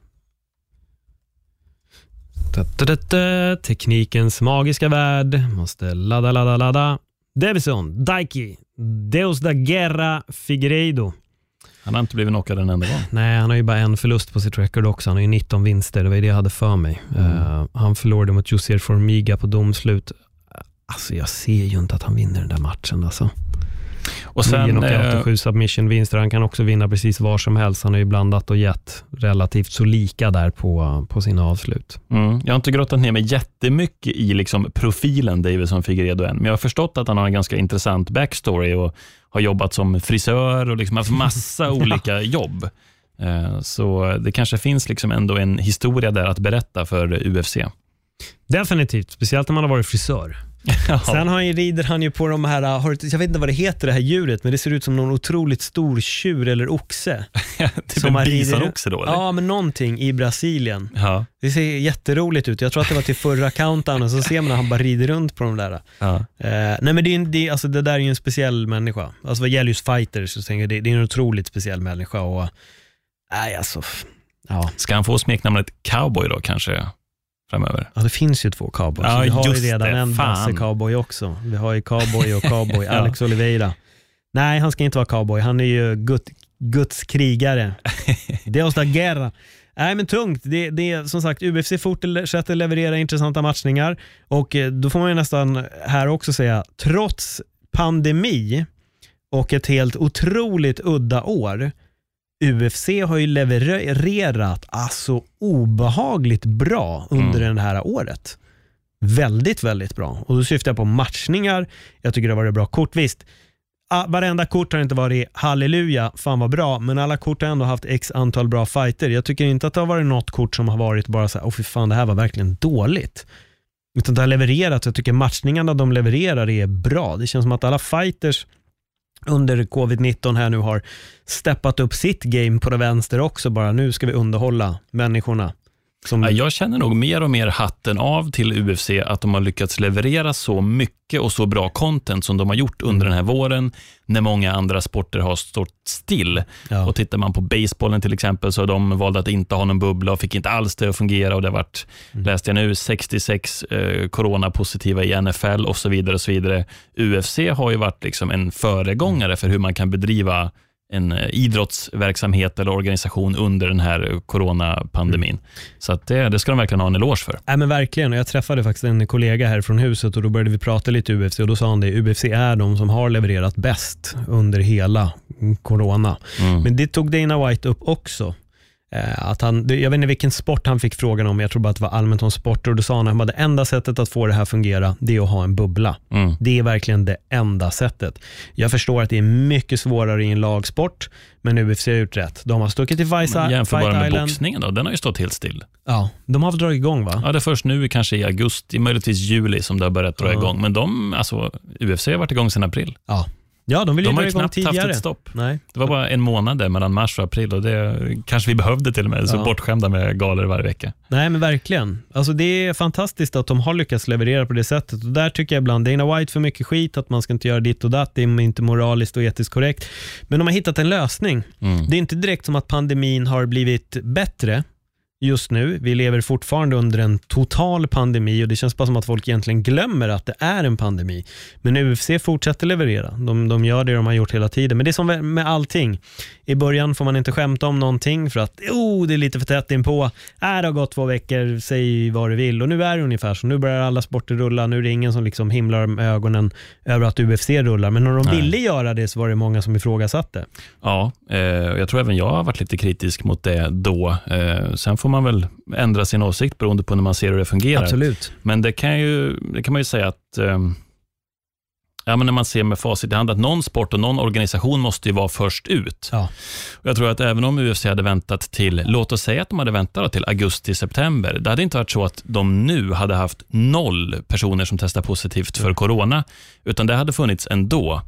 Da, da, da, da. Teknikens magiska värld måste ladda, ladda, ladda. Davison, Daiki, Deus da Guerra Figueiredo. Han har inte blivit knockad en enda gång. Nej, han har ju bara en förlust på sitt record också. Han har ju nitton vinster, det var ju det jag hade för mig. Mm. Uh, han förlorade mot Josier Formiga på domslut. Alltså jag ser ju inte att han vinner den där matchen alltså. Och sen knockout och sju submission-vinster. Han kan också vinna precis var som helst. Han har ju blandat och gett relativt så lika där på, på sina avslut. Mm. Jag har inte grottat ner mig jättemycket i liksom profilen Davison Figueiredo än. Men jag har förstått att han har en ganska intressant backstory och har jobbat som frisör och liksom haft massa olika jobb. Så det kanske finns liksom ändå en historia där att berätta för U F C. Definitivt, speciellt när man har varit frisör. Ja. Sen har han, rider han ju på de här, jag vet inte vad det heter det här djuret, men det ser ut som någon otroligt stor tjur eller oxe. Typ en bisonoxe då, eller? Ja, men någonting i Brasilien. Ja. Det ser jätteroligt ut. Jag tror att det var till förra countdownen, så ser man att han bara rider runt på de där. Ja. Eh, nej men det, är, det, alltså, det där är ju en speciell människa. Alltså vad gäller just fighters så tänker jag, det, det är en otroligt speciell människa. Och, nej alltså, ja. Ska han få smeknamnet cowboy då kanske? Framöver. Ja, det finns ju två cowboys. Ja, vi har ju redan det, en basse cowboy också. Vi har ju cowboy och cowboy. ja. Alex Oliveira. Nej, han ska inte vara cowboy. Han är ju Gud, Guds krigare. Deus da Guerra. Nej, men tungt. Det, det är som sagt, U F C fortsätter leverera intressanta matchningar. Och då får man ju nästan här också säga, trots pandemi och ett helt otroligt udda år, U F C har ju levererat alltså obehagligt bra under mm. det här året. Väldigt, väldigt bra. Och då syftar jag på matchningar. Jag tycker det har varit bra kort. Visst, varenda kort har inte varit halleluja, fan vad bra, men alla kort har ändå haft x antal bra fighter. Jag tycker inte att det har varit något kort som har varit bara så här, åh fy fan, det här var verkligen dåligt. Utan det har levererat. Jag tycker matchningarna de levererar är bra. Det känns som att alla fighters under covid nitton här nu har steppat upp sitt game på det vänster också. Bara nu ska vi underhålla människorna. Som... Jag känner nog mer och mer hatten av till U F C att de har lyckats leverera så mycket och så bra content som de har gjort under den här våren när många andra sporter har stått still. Ja. Och tittar man på basebollen till exempel så har de valt att inte ha någon bubbla och fick inte alls det att fungera och det har varit, mm. läste jag nu, sextiosex eh, coronapositiva i N F L och så vidare och så vidare. U F C har ju varit liksom en föregångare för hur man kan bedriva en idrottsverksamhet eller organisation under den här coronapandemin. Mm. Så att det, det ska de verkligen ha en eloge för. Ja, men verkligen. Och jag träffade faktiskt en kollega här från huset och då började vi prata lite U F C och då sa han det, U F C är de som har levererat bäst under hela corona. Mm. Men det tog Dana White upp också. Eh, att han, jag vet inte vilken sport han fick frågan om, jag tror bara att det var allmänt om sport, och då sa han att det enda sättet att få det här fungera, det är att ha en bubbla. Mm. Det är verkligen det enda sättet. Jag förstår att det är mycket svårare i en lagsport, men U F C har gjort rätt. De har stuckit till Fight Island. Jämför bara med boxningen då, den har ju stått helt still. Ja, de har väl dragit igång, va? Ja, det är först nu kanske i augusti, möjligtvis juli som det har börjat dra ja. igång. Men de, alltså, U F C har varit igång sedan april. Ja. Ja, de vill ju de dra har ju igång knappt tidigare. haft ett stopp. Nej. Det var bara en månad där mellan mars och april, och det kanske vi behövde till och med, så ja. bortskämda med galor varje vecka. Nej, men verkligen. Alltså, det är fantastiskt att de har lyckats leverera på det sättet, och där tycker jag ibland Dana White för mycket skit, att man ska inte göra ditt och datt, det är inte moraliskt och etiskt korrekt. Men de har hittat en lösning. Mm. Det är inte direkt som att pandemin har blivit bättre just nu. Vi lever fortfarande under en total pandemi, och det känns bara som att folk egentligen glömmer att det är en pandemi. Men U F C fortsätter leverera. De, de gör det de har gjort hela tiden. Men det är som med allting. I början får man inte skämta om någonting för att oh, det är lite för tätt inpå. Äh, det har gått två veckor, säg vad du vill. Och nu är det ungefär så. Nu börjar alla sporter rulla. Nu är det ingen som liksom himlar med ögonen över att U F C rullar. Men när de Nej. ville göra det så var det många som ifrågasatte. Ja, eh, jag tror även jag har varit lite kritisk mot det då. Eh, sen får man väl ändra sin åsikt beroende på när man ser hur det fungerar. Absolut. Men det kan, ju, det kan man ju säga att eh, ja, men när man ser med facit i hand att någon sport och någon organisation måste ju vara först ut. Ja. Och jag tror att även om U F C hade väntat till, låt oss säga att de hade väntat till augusti-september, det hade inte varit så att de nu hade haft noll personer som testar positivt för corona, utan det hade funnits ändå.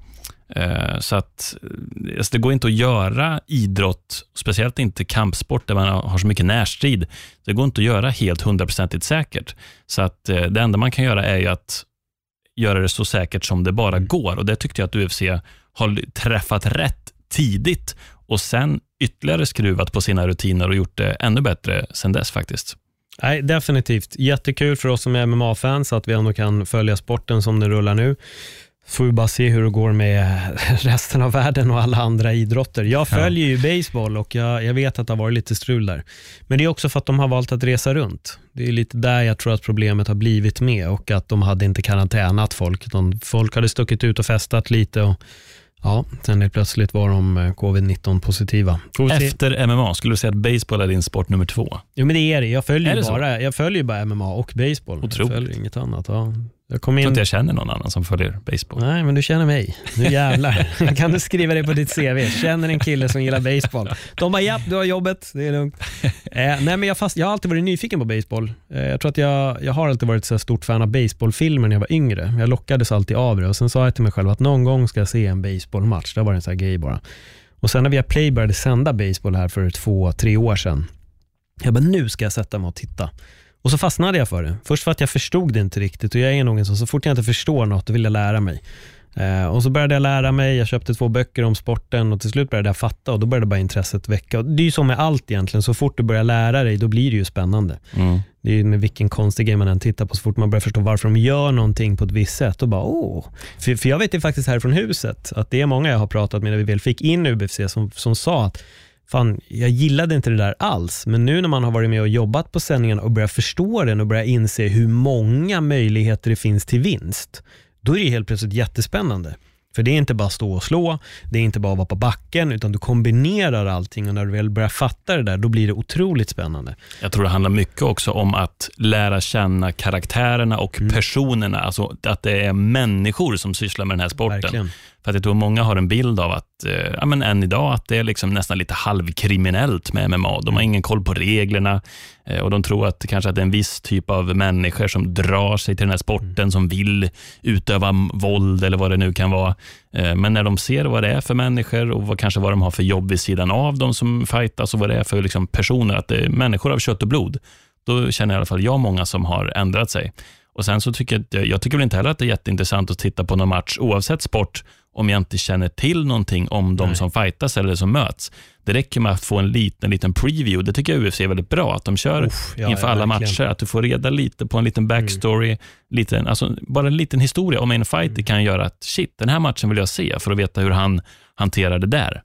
Så att alltså det går inte att göra idrott, speciellt inte kampsport där man har så mycket närstrid. Det går inte att göra helt hundraprocentigt säkert. Så att det enda man kan göra är ju att göra det så säkert som det bara går. Och det tyckte jag att U F C har träffat rätt tidigt och sen ytterligare skruvat på sina rutiner och gjort det ännu bättre sen dess faktiskt. Nej, definitivt. Jättekul för oss som är M M A-fans att vi ändå kan följa sporten som den rullar nu. Får vi bara se hur det går med resten av världen och alla andra idrotter. Jag följer ja. ju baseball och jag, jag vet att det har varit lite strul där. Men det är också för att de har valt att resa runt. Det är lite där jag tror att problemet har blivit med, och att de hade inte karantänat folk. Utan folk hade stuckit ut och festat lite och ja, sen är plötsligt var de covid nitton positiva. Efter M M A, skulle du säga att baseball är din sport nummer två? Jo, men det är det. Jag följer, det bara, jag följer bara M M A och baseball. Otroligt. Jag följer inget annat. Ja. Jag kommer in... Jag tror inte jag känner någon annan som följer baseball. Nej, men du känner mig. Nu jävlar. Kan du skriva det på ditt C V? Känner en kille som gillar baseball. De bara, ja, du har jobbet. Det är lugnt. eh, nej, men jag, fast, jag har alltid varit nyfiken på baseball. Eh, jag tror att jag, jag har alltid varit så stort fan av baseballfilmer när jag var yngre. Jag lockades alltid av det. Och sen sa jag till mig själv att någon gång ska jag se en baseballmatch. Det var en sån här grej bara. Och sen när vi har Play började sända baseball här för två, tre år sedan. Jag bara, nu ska jag sätta mig och titta. Och så fastnade jag för det. Först för att jag förstod det inte riktigt. Och jag är nog en sån, så fort jag inte förstår något då vill jag lära mig. Eh, och så började jag lära mig. Jag köpte två böcker om sporten och till slut började jag fatta. Och då började bara intresset väcka. Och det är ju så med allt egentligen. Så fort du börjar lära dig, då blir det ju spännande. Mm. Det är ju med vilken konstig grej man än tittar på. Så fort man börjar förstå varför de gör någonting på ett visst sätt. Och bara, åh. För, för jag vet ju faktiskt här från huset att det är många jag har pratat med när vi väl fick in U F C som, som sa att fan, jag gillade inte det där alls. Men nu när man har varit med och jobbat på sändningen och börjat förstå den och börjat inse hur många möjligheter det finns till vinst, då är det helt plötsligt jättespännande. För det är inte bara stå och slå, det är inte bara vara på backen, utan du kombinerar allting, och när du väl börjar fatta det där, då blir det otroligt spännande. Jag tror det handlar mycket också om att lära känna karaktärerna och mm. personerna, alltså att det är människor som sysslar med den här sporten. Verkligen. För att jag tror många har en bild av att, eh, ja men än idag, att det är liksom nästan lite halvkriminellt med M M A. De har ingen koll på reglerna eh, och de tror att kanske att det är en viss typ av människor som drar sig till den här sporten, mm. som vill utöva våld eller vad det nu kan vara. Eh, men när de ser vad det är för människor och vad, kanske vad de har för jobb vid sidan av de som fightas och vad det är för liksom, personer, att det är människor av kött och blod, då känner i alla fall jag många som har ändrat sig. Och sen så tycker jag, jag tycker väl inte heller att det är jätteintressant att titta på någon match oavsett sport om jag inte känner till någonting om de Nej. som fightas eller som möts. Det räcker med att få en liten, liten preview. Det tycker jag U F C är väldigt bra att de kör Uff, ja, inför ja, alla verkligen. matcher. Att du får reda lite på en liten backstory, mm. liten, alltså bara en liten historia om en fighter mm. kan göra att shit, den här matchen vill jag se för att veta hur han hanterar det där.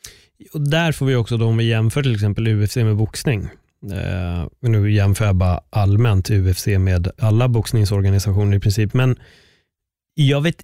Och där får vi också då, om vi jämför till exempel U F C med boxning. Uh, nu jämför jag bara allmänt U F C med alla boxningsorganisationer i princip, men jag vet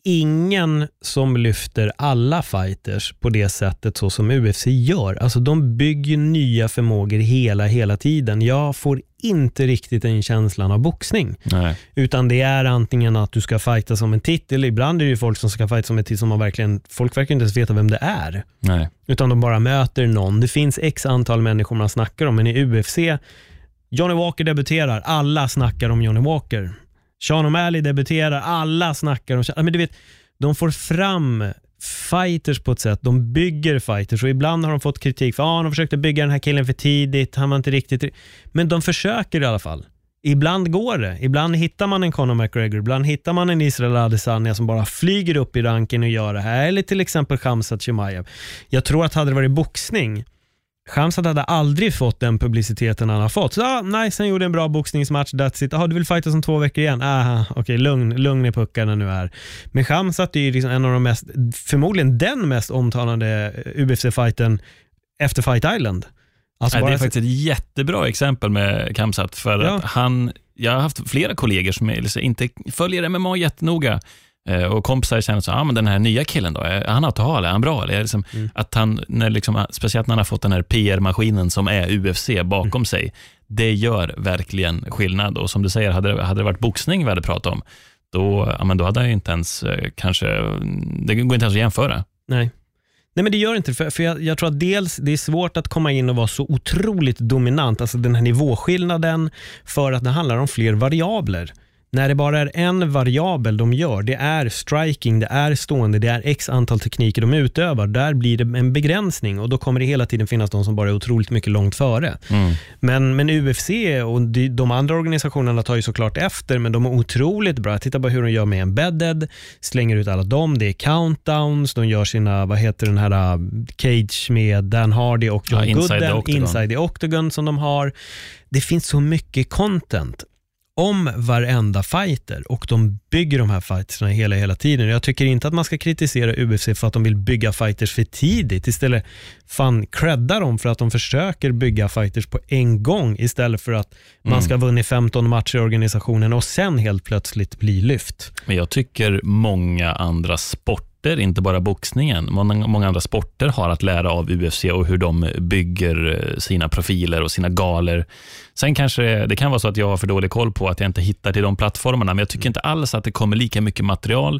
ingen som lyfter alla fighters på det sättet så som U F C gör. Alltså de bygger nya förmågor hela, hela tiden. Jag får inte riktigt en känslan av boxning. Nej. Utan det är antingen att du ska fighta som en titel. Ibland är det ju folk som ska fighta som en titel som man verkligen, folk verkar inte ens veta vem det är. Nej. Utan de bara möter någon. Det finns x antal människor man snackar om, men i U F C, Johnny Walker debuterar, alla snackar om Johnny Walker. Sean O'Malley debuterar, alla snackar om... Men du vet, de får fram fighters på ett sätt, de bygger fighters, och ibland har de fått kritik för att ah, de försökte bygga den här killen för tidigt, han var inte riktigt... Men de försöker i alla fall. Ibland går det. Ibland hittar man en Conor McGregor, ibland hittar man en Israel Adesanya som bara flyger upp i ranken och gör det här. Eller till exempel Khamzat Chimaev. Jag tror att hade det varit boxning, Khamzat hade aldrig fått den publiciteten han har fått. Så ah, nice, han gjorde en bra boxningsmatch, that's it. Ah, du vill fighta som två veckor igen? Ah, okej, okay, lugn, lugn i puckarna nu här. Men Khamzat är ju liksom en av de mest, förmodligen den mest omtalande U F C-fighten efter Fight Island. Alltså Nej, bara... Det är faktiskt ett jättebra exempel med Khamzat, för ja. att han, jag har haft flera kollegor som är, inte följer M M A jättenoga, och kompisar känner så, ah, men den här nya killen då, är han att ha, är han bra? Eller liksom, mm. att han, när liksom, speciellt när han har fått den här P R-maskinen som är U F C bakom mm. sig, det gör verkligen skillnad. Och som du säger, hade, hade det varit boxning vi hade pratat om, då, ja, men då hade jag inte ens kanske, det går inte ens att jämföra. Nej. Nej, men det gör inte, för, för jag, jag tror att dels det är svårt att komma in och vara så otroligt dominant, alltså den här nivåskillnaden, för att det handlar om fler variabler. När det bara är en variabel de gör, det är striking, det är stående, det är x antal tekniker de utövar, där blir det en begränsning, och då kommer det hela tiden finnas de som bara är otroligt mycket långt före. Mm. Men, men U F C och de, de andra organisationerna tar ju såklart efter, men de är otroligt bra. Titta på hur de gör med Embedded, slänger ut alla dem, det är countdowns, de gör sina, vad heter den här Cage med Dan Hardy och John ja, Gooden, Inside the Inside the Octagon som de har. Det finns så mycket content om varenda fighter, och de bygger de här fightersna hela, hela tiden. Jag tycker inte att man ska kritisera U F C för att de vill bygga fighters för tidigt. Istället fan credda dem för att de försöker bygga fighters på en gång, istället för att mm. man ska ha vunnit femton matcher i organisationen och sen helt plötsligt bli lyft. Men jag tycker många andra sporter, inte bara boxningen, många, många andra sporter har att lära av U F C och hur de bygger sina profiler och sina galer. Sen kanske det kan vara så att jag har för dålig koll på att jag inte hittar till de plattformarna, men jag tycker inte alls att det kommer lika mycket material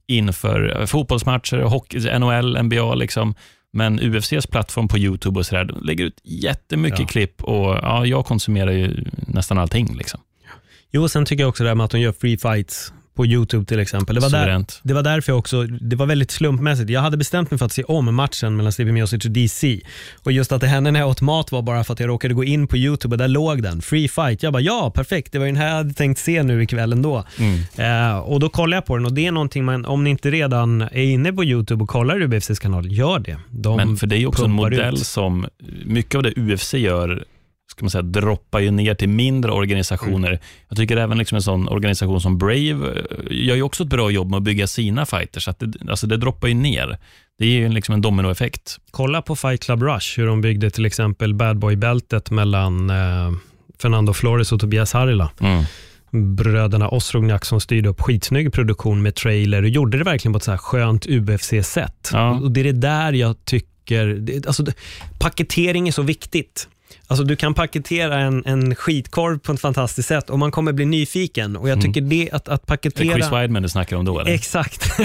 inför fotbollsmatcher, hockey, N H L, N B A liksom. Men U F C:s plattform på YouTube och sådär lägger ut jättemycket ja. klipp, och ja, jag konsumerar ju nästan allting liksom. Jo, sen tycker jag också det här med att de gör free fights på YouTube till exempel. Det var, där, det var därför jag också, det var väldigt slumpmässigt. Jag hade bestämt mig för att se om matchen mellan Stipe Miocic och D C. Och just att det hände när jag åt mat var bara för att jag råkade gå in på YouTube och där låg den. Free fight. Jag bara, ja, perfekt. Det var ju den här jag hade tänkt se nu ikväll ändå. Mm. Eh, och då kollade jag på den, och det är någonting man, om ni inte redan är inne på YouTube och kollar U F C:s kanal, gör det. De Men för det är ju också en modell ut. Som, mycket av det U F C gör, ska man säga, droppar ju ner till mindre organisationer. Mm. Jag tycker även liksom en sån organisation som Brave gör ju också ett bra jobb med att bygga sina fighters, så att det, alltså det droppar ju ner. Det är ju liksom en dominoeffekt. Kolla på Fight Club Rush, hur de byggde till exempel Bad Boy-bältet mellan eh, Fernando Flores och Tobias Harila. Mm. Bröderna Osrognac som styrde upp skitsnygg produktion med trailer och gjorde det verkligen på ett så här skönt U F C-sätt. Ja. Och det är det där jag tycker, det, alltså paketering är så viktigt. Alltså du kan paketera en, en skitkorv på ett fantastiskt sätt och man kommer bli nyfiken, och jag tycker mm. det att, att paketera... Det är Chris Weidman du snackar om då, eller? Exakt.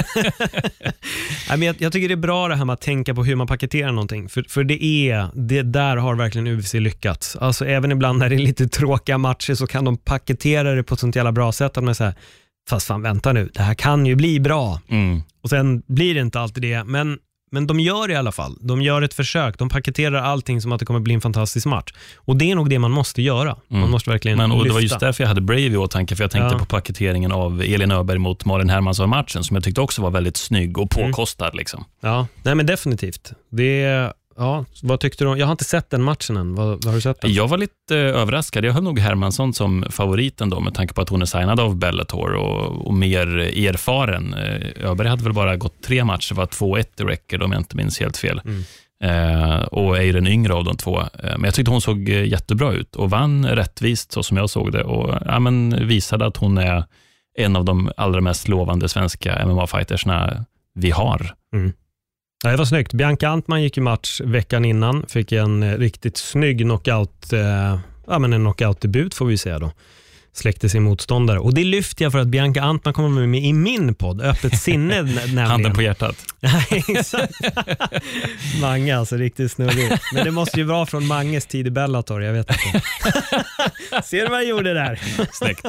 Nej, men jag, jag tycker det är bra det här med att tänka på hur man paketerar någonting, för, för det är det där har verkligen U F C lyckats. Alltså även ibland när det är lite tråkiga matcher så kan de paketera det på ett sånt jävla bra sätt att man säger, fast fan vänta nu, det här kan ju bli bra. Mm. Och sen blir det inte alltid det, men Men de gör det i alla fall. De gör ett försök. De paketerar allting som att det kommer bli en fantastisk match. Och det är nog det man måste göra. Man mm. måste verkligen Men, och lyfta. Det var just därför jag hade Brave i åtanke. För jag tänkte ja. på paketeringen av Elin Öberg mot Malin Hermansson-matchen, som jag tyckte också var väldigt snygg och påkostad. Mm. Liksom. Ja, nej men definitivt. Det Ja, vad tyckte du? Jag har inte sett den matchen än. Vad, vad har du sett den? Jag var lite eh, överraskad. Jag höll nog Hermansson som favoriten då, med tanke på att hon är signad av Bellator och, och mer erfaren. Eh, Öberg hade väl bara gått tre matcher, var två ett i record om jag inte minns helt fel. Mm. Eh, och är den yngre av de två. Eh, men jag tyckte hon såg jättebra ut och vann rättvist så som jag såg det. Och ja, men visade att hon är en av de allra mest lovande svenska M M A-fightersna vi har. Mm. Ja, det var snyggt. Bianca Antman gick i match veckan innan. Fick en riktigt snygg knockout, eh, ja, men en knockout-debut får vi säga då. Släckte sin motståndare. Och det lyfter jag för att Bianca Antman kommer med i min podd, Öppet sinne nämligen. Handen på hjärtat. Exakt. Mange, alltså riktigt snurrig. Men det måste ju vara från Manges tid i Bellator, jag vet inte. Ser du vad jag gjorde där? Snyggt.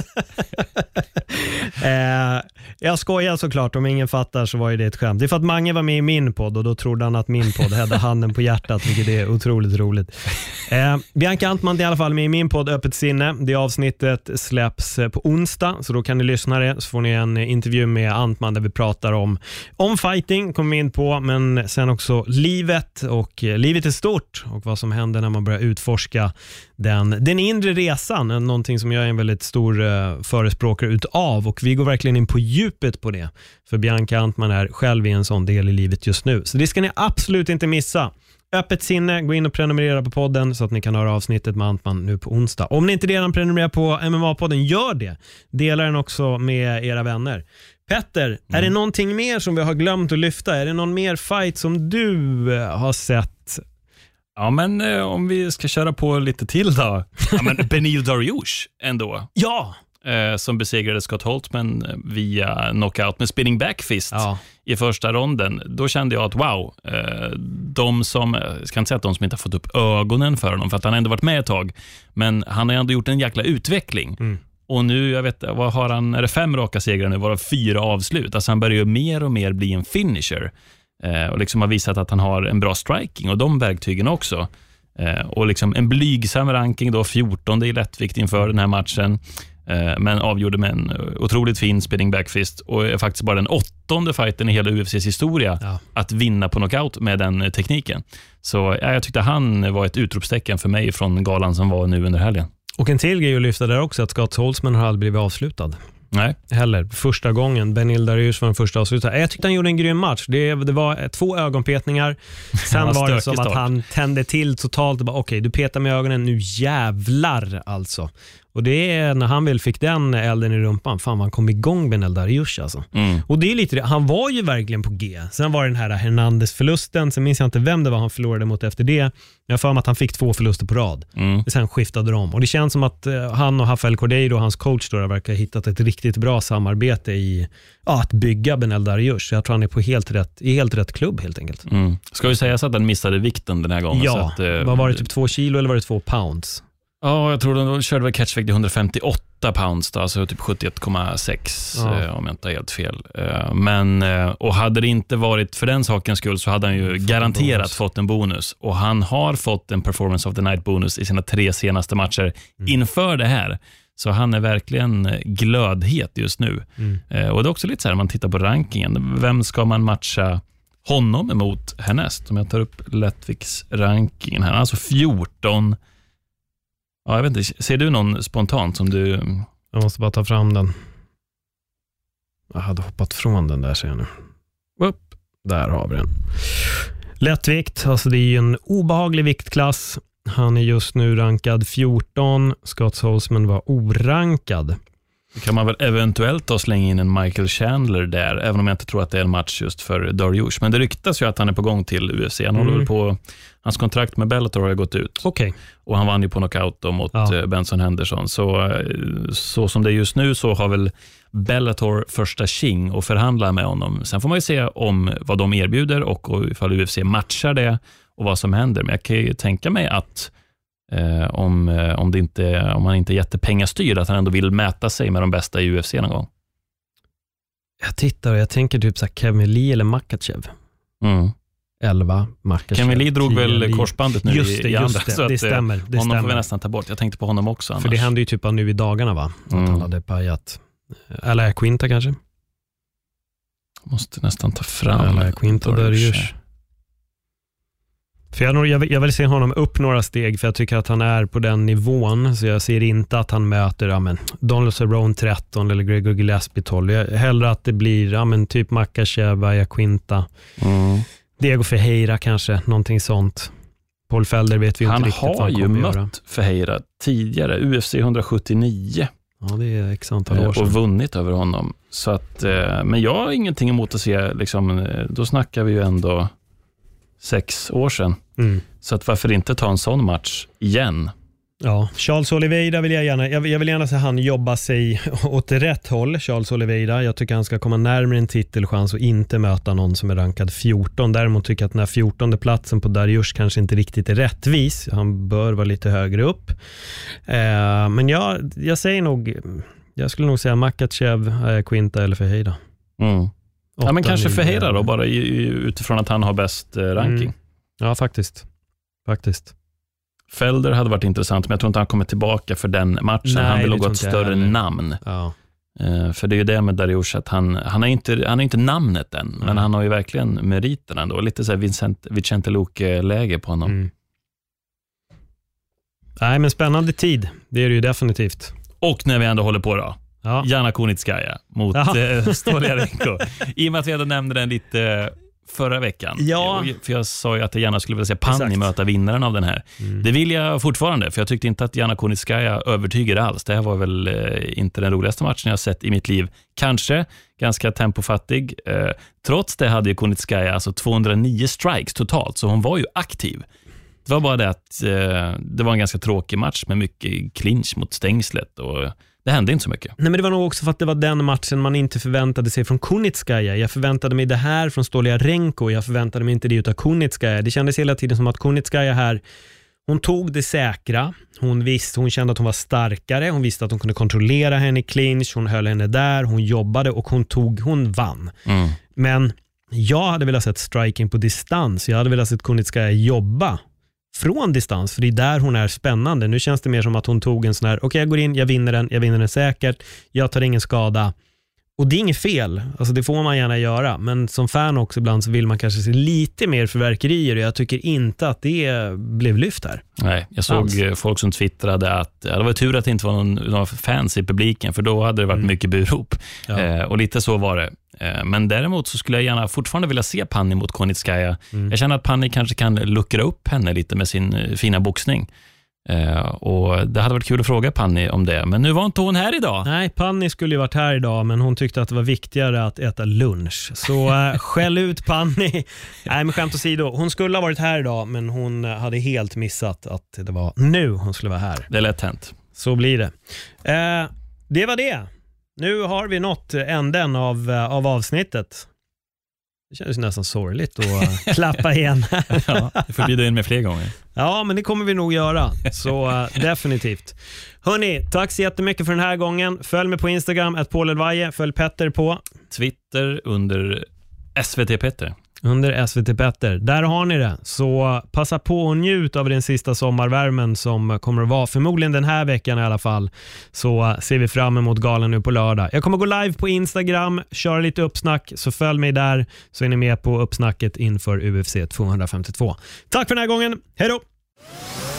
eh, jag skojar såklart, om ingen fattar så var ju det ett skämt. Det är för att Mange var med i min podd och då trodde han att min podd hade handen på hjärtat, vilket är otroligt roligt. Eh, Bianca Antman är i alla fall med i min podd Öppet sinne. Det avsnittet släpps på onsdag, så då kan ni lyssna det, så får ni en intervju med Antman där vi pratar om, om fighting, kommer in på, men sen också livet och eh, livet är stort och vad som händer när man börjar utforska den, den inre resan, någonting som jag är en väldigt stor eh, förespråkare utav, och vi går verkligen in på djupet på det, för Bianca Antman är själv i en sån del i livet just nu, så det ska ni absolut inte missa. Öppet sinne, gå in och prenumerera på podden så att ni kan höra avsnittet med Antman nu på onsdag. Om ni inte redan prenumererar på M M A-podden, gör det. Dela den också med era vänner. Petter, mm. är det någonting mer som vi har glömt att lyfta? Är det någon mer fight som du har sett? Ja, men eh, om vi ska köra på lite till då. Ja, men Beneil Dariush ändå. Ja! Eh, som besegrade Scott Holtzman via knockout med spinning back fist ja. i första ronden. Då kände jag att wow, eh, de som, jag ska inte säga att de som inte har fått upp ögonen för honom, för att han har ändå varit med ett tag, men han har ändå gjort en jäkla utveckling. Mm. Och nu, jag vet, vad har han, är det fem raka segrar nu, varav fyra avslut. Alltså han börjar ju mer och mer bli en finisher. Eh, och liksom har visat att han har en bra striking och de verktygen också. Eh, och liksom en blygsam ranking då, fjortonde i lättvikt inför den här matchen. Men avgjorde med en otroligt fin spinning backfist och är faktiskt bara den åttonde fighten i hela U F C:s historia ja. att vinna på knockout med den tekniken. Så ja, jag tyckte han var ett utropstecken för mig från galan som var nu under helgen. Och en till grej att lyfta där också, att Scott Holtzman har aldrig blivit avslutad. Nej. Heller. Första gången. Beneil Dariush var den första avslutare. Jag tyckte han gjorde en grym match. Det, det var två ögonpetningar. Sen var det som att han tände till totalt. Okej, okay, du petar med ögonen. Nu jävlar alltså. Och det är när han väl fick den elden i rumpan. Fan, han kom igång Beneil Dariush alltså. Mm. Och det är lite det. Han var ju verkligen på G. Sen var det den här Hernandez-förlusten. Sen minns jag inte vem det var han förlorade mot efter det. Jag får med att han fick två förluster på rad. Mm. Sen skiftade de. Och det känns som att uh, han och Rafael Cordeiro och hans coach då verkar ha hittat ett riktigt bra samarbete i ja, att bygga Beneil Dariush. Jag tror han är på helt rätt, i helt rätt klubb helt enkelt. Mm. Ska vi säga så att den missade vikten den här gången? Ja, så att, uh, vad var det? Typ två kilo eller var det två pounds? Ja, jag tror de körde väl catchvikt i hundrafemtioåtta pounds då, alltså typ sjuttioett komma sex ja. eh, om jag inte har helt fel. Eh, men, eh, och hade det inte varit för den sakens skull så hade han ju garanterat bonus. fått en bonus. Och han har fått en performance of the night bonus i sina tre senaste matcher mm. inför det här. Så han är verkligen glödhet just nu. Mm. Eh, och det är också lite så här, man tittar på rankingen. Vem ska man matcha honom emot härnäst? Om jag tar upp lättviktsrankingen här. Alltså fjorton. Ja, jag vet inte. Ser du någon spontant som du... Jag måste bara ta fram den. Jag hade hoppat från den där, ser jag nu. Upp. Där har vi den. Lättvikt, alltså det är ju en obehaglig viktklass. Han är just nu rankad fjorton. Scott Holtzman var orankad. Kan man väl eventuellt då slänga in en Michael Chandler där, även om jag inte tror att det är en match just för Dariush. Men det ryktas ju att han är på gång till U F C. Han mm. håller väl på, hans kontrakt med Bellator har gått ut. Okay. Och han vann ju på knockout då mot ja. Benson Henderson. Så, så som det är just nu så har väl Bellator första tjing och förhandla med honom. Sen får man ju se om vad de erbjuder och ifall U F C matchar det och vad som händer. Men jag kan ju tänka mig att Eh, om, eh, om, det inte, om han inte är jättepengastyrd, att han ändå vill mäta sig med de bästa i U F C någon gång. Jag tittar och jag tänker typ så här Kevin Lee eller Makachev. Mm. elva Makachev. Kevin Lee drog väl Lee. korsbandet nu just det, i, i just andra. Det, så det att, stämmer. Det honom stämmer. får vi nästan ta bort. Jag tänkte på honom också annars. För det hände ju typ nu i dagarna va? Att mm. han hade pajat. Eller Quinta kanske? Måste nästan ta fram. Eller Quinta Dariush. För jag, jag, jag vill se honom upp några steg, för jag tycker att han är på den nivån, så jag ser inte att han möter ja, men, Donald Cerrone tretton eller Gregor Gillespie tolv. Jag, hellre att det blir ja, men, typ Makachev, Quinta, mm. Diego Ferreira kanske, någonting sånt. Paul Felder vet vi han inte riktigt vad han kommer göra. Han har ju mött Ferreira tidigare, U F C hundrasjuttionio. Ja, det är x antal år sedan. Och vunnit över honom. Så att, men jag har ingenting emot att se, liksom, då snackar vi ju ändå sex år sedan. Mm. Så att varför inte ta en sån match igen? Ja, Charles Oliveira vill jag gärna, jag, jag vill gärna se han jobba sig åt rätt håll, Charles Oliveira. Jag tycker han ska komma närmare en titelchans och inte möta någon som är rankad fjorton. Däremot tycker jag att den här fjortonde platsen på Dariush kanske inte riktigt är rättvis. Han bör vara lite högre upp. Eh, men jag, jag säger nog, jag skulle nog säga Makachev, eh, Quinta eller Ferreira. Mm. Ja, men kanske Ferreira då, bara i, i, utifrån att han har bäst eh, ranking. Mm. Ja, faktiskt. Faktiskt. Felder hade varit intressant, men jag tror inte han kommer tillbaka för den matchen. Nej, han vill ha ett större namn. Ja. Uh, för det är ju det med Dariush, att han, han, är inte, han är inte namnet än, mm. men han har ju verkligen meriterna ändå. Lite så här Vincent, Vicente Luque-läge på honom. Mm. Nej, men spännande tid. Det är det ju definitivt. Och när vi ändå håller på då. Ja. Jana Kunitskaya mot uh, Stoliarenko. I och med att vi ändå nämnde den lite förra veckan. Ja. För jag sa ju att jag gärna skulle vilja se Panni Exakt. möta vinnaren av den här. Mm. Det vill jag fortfarande, för jag tyckte inte att Jana Kunitskaya övertygade alls. Det här var väl eh, inte den roligaste matchen jag sett i mitt liv. Kanske ganska tempofattig. Eh, trots det hade ju Kunitskaya alltså tvåhundranio strikes totalt, så hon var ju aktiv. Det var bara det att eh, det var en ganska tråkig match med mycket clinch mot stängslet och det hände inte så mycket. Nej, men det var nog också för att det var den matchen man inte förväntade sig från Kunitskaya. Jag förväntade mig det här från Stoliarenko. Jag förväntade mig inte det utav Kunitskaya. Det kändes hela tiden som att Kunitskaya här, hon tog det säkra. Hon visste, hon kände att hon var starkare. Hon visste att hon kunde kontrollera henne i clinch. Hon höll henne där. Hon jobbade och hon tog, hon vann. Mm. Men jag hade velat sett striking på distans. Jag hade velat sett Kunitskaya jobba från distans, för det är där hon är spännande. Nu känns det mer som att hon tog en sån här, okej okay, jag går in, jag vinner den, jag vinner den säkert, jag tar ingen skada. Och det är inget fel, alltså det får man gärna göra, men som fan också ibland så vill man kanske se lite mer förverkerier och jag tycker inte att det blev lyft här. Nej, jag såg Alls. folk som twittrade att ja, det var tur att det inte var någon, någon fans i publiken, för då hade det varit mm. mycket burop. Ja. Eh, och lite så var det. Eh, men däremot så skulle jag gärna fortfarande vilja se Panni mot Kunitskaya. Mm. Jag känner att Panni kanske kan luckra upp henne lite med sin uh, fina boxning. Uh, och det hade varit kul att fråga Panni om det, men nu var inte hon här idag. Nej, Panni skulle ju varit här idag, men hon tyckte att det var viktigare att äta lunch. Så uh, skäll ut Panni. Nej, men skämt åsido, hon skulle ha varit här idag, men hon hade helt missat att det var nu hon skulle vara här. Det är lätt hänt. Så blir det. Uh, det var det. Nu har vi nått änden av, uh, av avsnittet. Det känns nästan sorgligt att klappa igen. Ja, det får bjuda in med fler gånger. Ja, men det kommer vi nog göra. Så uh, definitivt. Hörrni, tack så jättemycket för den här gången. Följ mig på Instagram, at Paul Edvaje. Följ Petter på Twitter under S V T Petter. Under S V T Petter. Där har ni det. Så passa på och njut av den sista sommarvärmen som kommer att vara förmodligen den här veckan i alla fall. Så ser vi fram emot galan nu på lördag. Jag kommer gå live på Instagram, köra lite uppsnack, så följ mig där så är ni med på uppsnacket inför U F C tvåhundrafemtiotvå. Tack för den här gången. Hej då!